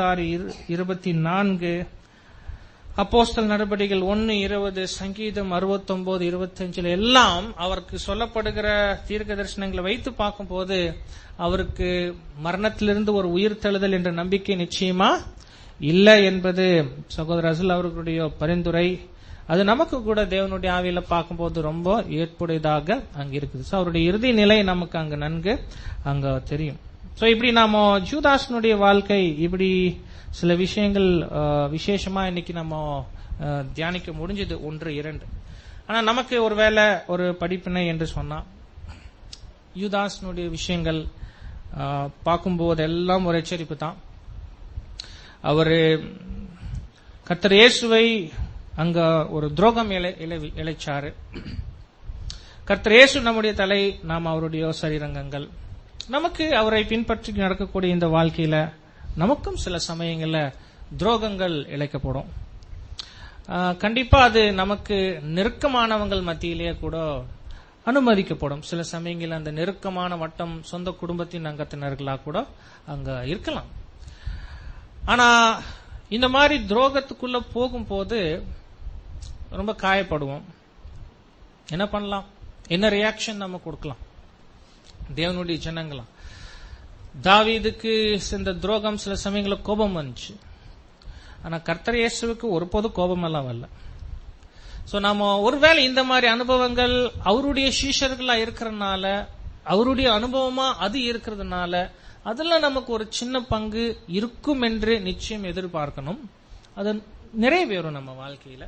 Speaker 1: 26:24, அப்போஸ்தலர் நடபடிகள் 1:20, சங்கீதம் 69:25 எல்லாம் அவருக்கு சொல்லப்படுகிற தீர்க்க தரிசனங்களை வைத்து பார்க்கும் போது அவருக்கு மரணத்திலிருந்து ஒரு உயிர்த்தெழுதல் என்ற நம்பிக்கை நிச்சயமா இல்லை என்பது சகோதரர் ரசல் அவர்களுடைய பரிந்துரை. அது நமக்கு கூட தேவனுடைய ஆவியில பார்க்கும்போது ரொம்ப ஏற்புடையதாக அங்க இருக்குது. அவருடைய இறுதி நிலை நமக்கு அங்க நன்கு அங்க தெரியும். சோ இப்படி நாம ஜூதாஸ்னுடைய வாழ்க்கை, இப்படி சில விஷயங்கள் விசேஷமா இன்னைக்கு நம்ம தியானிக்க முடிஞ்சது 1-2. ஆனா நமக்கு ஒருவேளை ஒரு படிப்பினை என்று சொன்னா, யூதாஸ்னுடைய விஷயங்கள் பார்க்கும்போது எல்லாம் ஒரு எச்சரிப்பு தான். அவரு கர்த்தர் இயேசுவை அங்க ஒரு துரோகம் இழைச்சாரு. கர்த்தர் இயேசு நம்முடைய தலை, நாம் அவருடைய சரீரங்கங்கள். நமக்கு அவரை பின்பற்றி நடக்கக்கூடிய இந்த வாழ்க்கையில நமக்கும் சில சமயங்கள்ல துரோகங்கள் இழைக்கப்படும். கண்டிப்பா அது நமக்கு நெருக்கமானவங்கள் மத்தியிலேயே கூட அனுமதிக்கப்படும். சில சமயங்களில் அந்த நெருக்கமான வட்டம் சொந்த குடும்பத்தின் அங்கத்தினர்களா கூட அங்க இருக்கலாம். ஆனா இந்த மாதிரி துரோகத்துக்குள்ள போகும்போது ரொம்ப காயப்படுவோம். என்ன பண்ணலாம்? என்ன ரியாக்ஷன் நம்ம கொடுக்கலாம்? தேவனுடைய ஜனங்களா, தாவீதுக்கு இந்த துரோகம் சில சமயங்களில் கோபம் வந்துச்சு. ஆனா கர்த்தர் இயேசுவுக்கு ஒருபோது கோபம் எல்லாம் வரல. சோ நாம ஒருவேளை இந்த மாதிரி அனுபவங்கள் அவருடைய சீஷர்களா இருக்கிறதுனால, அவருடைய அனுபவமா அது இருக்கிறதுனால அதுல நமக்கு ஒரு சின்ன பங்கு இருக்கும் என்று நிச்சயம் எதிர்பார்க்கணும். அது நிறைவேறும் நம்ம வாழ்க்கையில.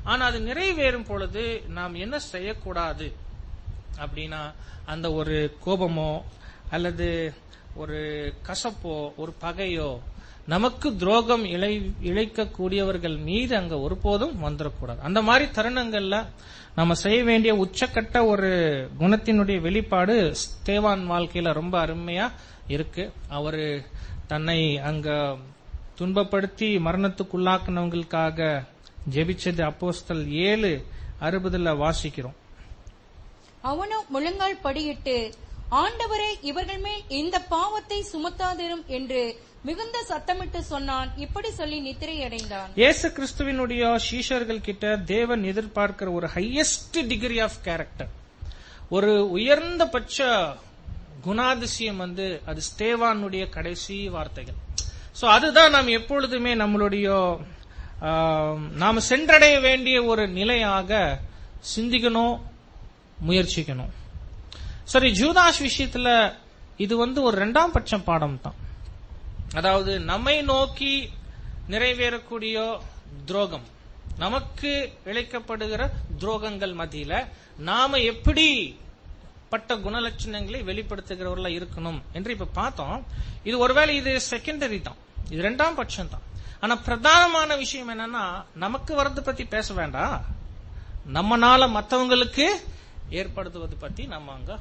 Speaker 1: ஆனா அது நிறைவேறும் பொழுது நாம் என்ன செய்யக்கூடாது அப்படின்னா, அந்த ஒரு கோபமோ அல்லது ஒரு கசப்போ ஒரு பகையோ நமக்கு துரோகம் இழைக்கக்கூடியவர்கள் மீது அங்க ஒருபோதும் வந்துடக்கூடாது. அந்த மாதிரி தருணங்கள்ல நம்ம செய்ய வேண்டிய உச்சக்கட்ட ஒரு குணத்தினுடைய வெளிப்பாடு ஸ்தேவான் வாழ்க்கையில ரொம்ப அருமையா இருக்கு. அவரு தன்னை அங்க துன்பப்படுத்தி மரணத்துக்குள்ளாக்குனவங்களுக்காக ஜெபிச்சது அப்போஸ்தலர் 7:60 வாசிக்கிறோம்.
Speaker 2: அவனும் முழங்கால் படியிட்டு, ஆண்டவரே, இவர்கள் மேல் இந்த பாவத்தை சுமத்தாதிரும் என்று மிகுந்த சத்தமிட்டு சொன்னான். இப்படி சொல்லி நித்திரை அடைந்தான்.
Speaker 1: இயேசு கிறிஸ்துவினுடைய சீஷர்கள் கிட்ட தேவன் எதிர்பார்க்கிற ஒரு ஹையஸ்ட் டிகிரி ஆஃப் கேரக்டர், ஒரு உயர்ந்தபட்ச குணாதிசயம் அது ஸ்தேவானுடைய கடைசி வார்த்தைகள். சோ அதுதான் நாம் எப்பொழுதுமே நம்மளுடைய நாம சென்றடைய வேண்டிய ஒரு நிலையாக சிந்திக்கணும், முயற்சிக்கணும். சரி, ஜூதாஸ் விஷயத்துல இது ஒரு 2ஆம் பட்சம் பாடம் தான். அதாவது நம்மை நோக்கி நிறைவேறக்கூடிய துரோகம், நமக்கு இழைக்கப்படுகிற துரோகங்கள் மத்தியில நாம எப்படி பட்ட குணலட்சணங்களை வெளிப்படுத்துகிறவர்களா இருக்கணும் என்று இப்ப பார்த்தோம். இது ஒருவேளை இது செகண்டரி தான், இது 2ஆம் பட்சம் தான். ஆனா பிரதானமான விஷயம் என்னன்னா, நமக்கு வரது பத்தி பேச வேண்டாம், நம்மனால மற்றவங்களுக்கு ஏற்படுத்துவது பத்தி நம்ம அங்க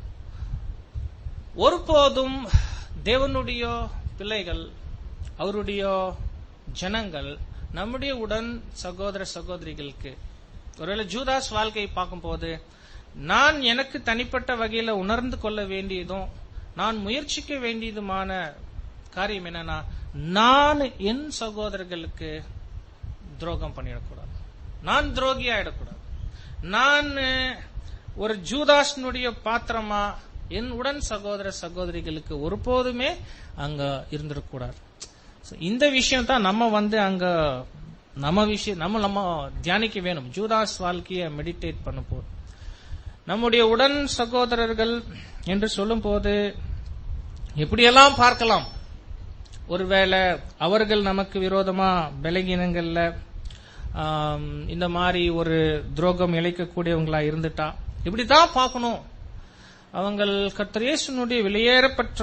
Speaker 1: ஒருபோதும் தேவனுடைய பிள்ளைகள், அவருடைய ஜனங்கள், நம்முடைய உடன் சகோதர சகோதரிகளுக்கு ஒருவேளை ஜூதாஸ் வாழ்க்கையை பார்க்கும் போது நான் எனக்கு தனிப்பட்ட வகையில உணர்ந்து கொள்ள வேண்டியதும் நான் முயற்சிக்க வேண்டியதுமான காரியம் என்னன்னா, நான் என் சகோதரர்களுக்கு துரோகம் பண்ணிடக்கூடாது, நான் துரோகி ஆயிடக்கூடாது, நான் ஒரு ஜூதாஸ்னுடைய பாத்திரமா என் உடன் சகோதர சகோதரிகளுக்கு ஒருபோதுமே அங்க இருந்துடக்கூடாது. இந்த விஷயம் தான் நம்ம அங்க நம்ம தியானிக்க வேணும். ஜூதாஸ் வாழ்க்கையை மெடிடேட் பண்ண போது நம்முடைய உடன் சகோதரர்கள் என்று சொல்லும் போது எப்படியெல்லாம் பார்க்கலாம். ஒருவேளை அவர்கள் நமக்கு விரோதமா பலகீனங்கள்ல இந்த மாதிரி ஒரு துரோகம் இழைக்கக்கூடியவங்களா இருந்துட்டா இப்படித்தான் பார்க்கணும். அவங்கள் கர்த்தர் இயேசுவினுடைய வெளியேறப்பட்ட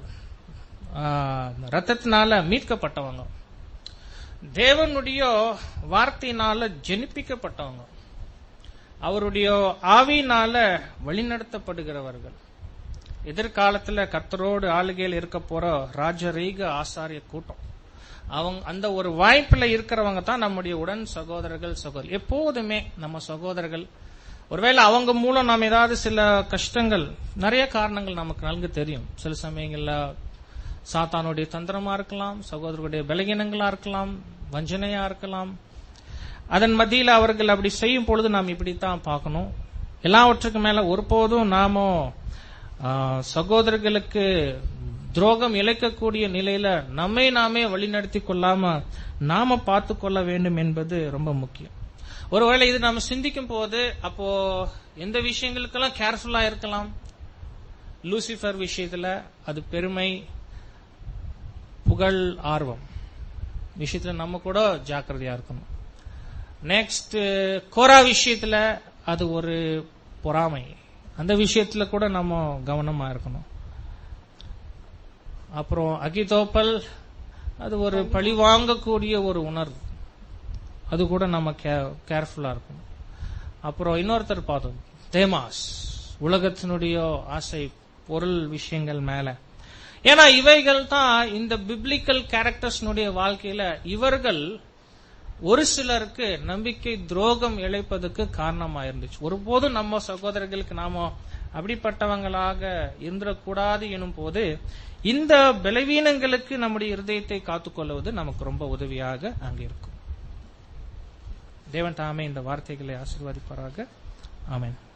Speaker 1: ரத்தத்தினால மீட்கப்பட்டவங்க, தேவனுடைய வார்த்தையினால ஜெனிப்பிக்கப்பட்டவங்க, அவருடைய ஆவியினால வழிநடத்தப்படுகிறவர்கள், எதிர்காலத்துல கர்த்தரோடு ஆளுகையில் இருக்க போற ராஜரீக ஆசாரிய கூட்டம், அவங்க அந்த ஒரு வாய்ப்புல இருக்கிறவங்க தான் நம்முடைய உடன் சகோதரர்கள் சகோதரி. எப்போதுமே நம்ம சகோதரர்கள், ஒருவேளை அவங்க மூலம் நாம் ஏதாவது சில கஷ்டங்கள், நிறைய காரணங்கள் நமக்கு நன்கு தெரியும். சில சமயங்கள்ல சாத்தானுடைய தந்திரமா இருக்கலாம், சகோதரர்களுடைய பலகீனங்களா இருக்கலாம், வஞ்சனையா இருக்கலாம். அதன் மத்தியில் அவர்கள் அப்படி செய்யும் பொழுது நாம் இப்படித்தான் பார்க்கணும். எல்லாவற்றுக்கும் மேல ஒருபோதும் நாம சகோதரர்களுக்கு துரோகம் இழைக்கக்கூடிய நிலையில நம்மை நாமே வழிநடத்தி கொள்ளாம நாம பார்த்து கொள்ள வேண்டும் என்பது ரொம்ப முக்கியம். ஒருவேளை இது நாம சிந்திக்கும் போது அப்போ எந்த விஷயங்களுக்கெல்லாம் கேர்ஃபுல்லா இருக்கலாம். லூசிபர் விஷயத்துல அது பெருமை, புகழ், ஆர்வம் விஷயத்துல நம்ம கூட ஜாக்கிரதையா இருக்கணும். நெக்ஸ்ட் கோரா விஷயத்துல அது ஒரு பொறாமை, அந்த விஷயத்துல கூட நம்ம கவனமா இருக்கணும். அப்புறம் அகிதோப்பல் அது ஒரு பழி வாங்கக்கூடிய ஒரு உணர்வு, அது கூட நம்ம கேர்ஃபுல்லா இருக்கணும். அப்புறம் இன்னொருத்தர் பார்த்தோம், தேமாஸ், உலகத்தினுடைய ஆசை, பொருள் விஷயங்கள் மேல. ஏன்னா இவைகள் தான் இந்த பிப்ளிக்கல் கேரக்டர்ஸ்னுடைய வாழ்க்கையில இவர்கள் ஒரு சிலருக்கு நம்பிக்கை துரோகம் இழைப்பதற்கு காரணமா இருந்துச்சு. ஒருபோதும் நம்ம சகோதரர்களுக்கு நாம அப்படிப்பட்டவங்களாக இருந்துடக்கூடாது எனும் போது இந்த பலவீனங்களுக்கு நம்முடைய இருதயத்தை காத்துக்கொள்வது நமக்கு ரொம்ப உதவியாக அங்கே இருக்கும். தேவன் தாமே இந்த வார்த்தைகளை ஆசீர்வதிப்பாராக. ஆமென்.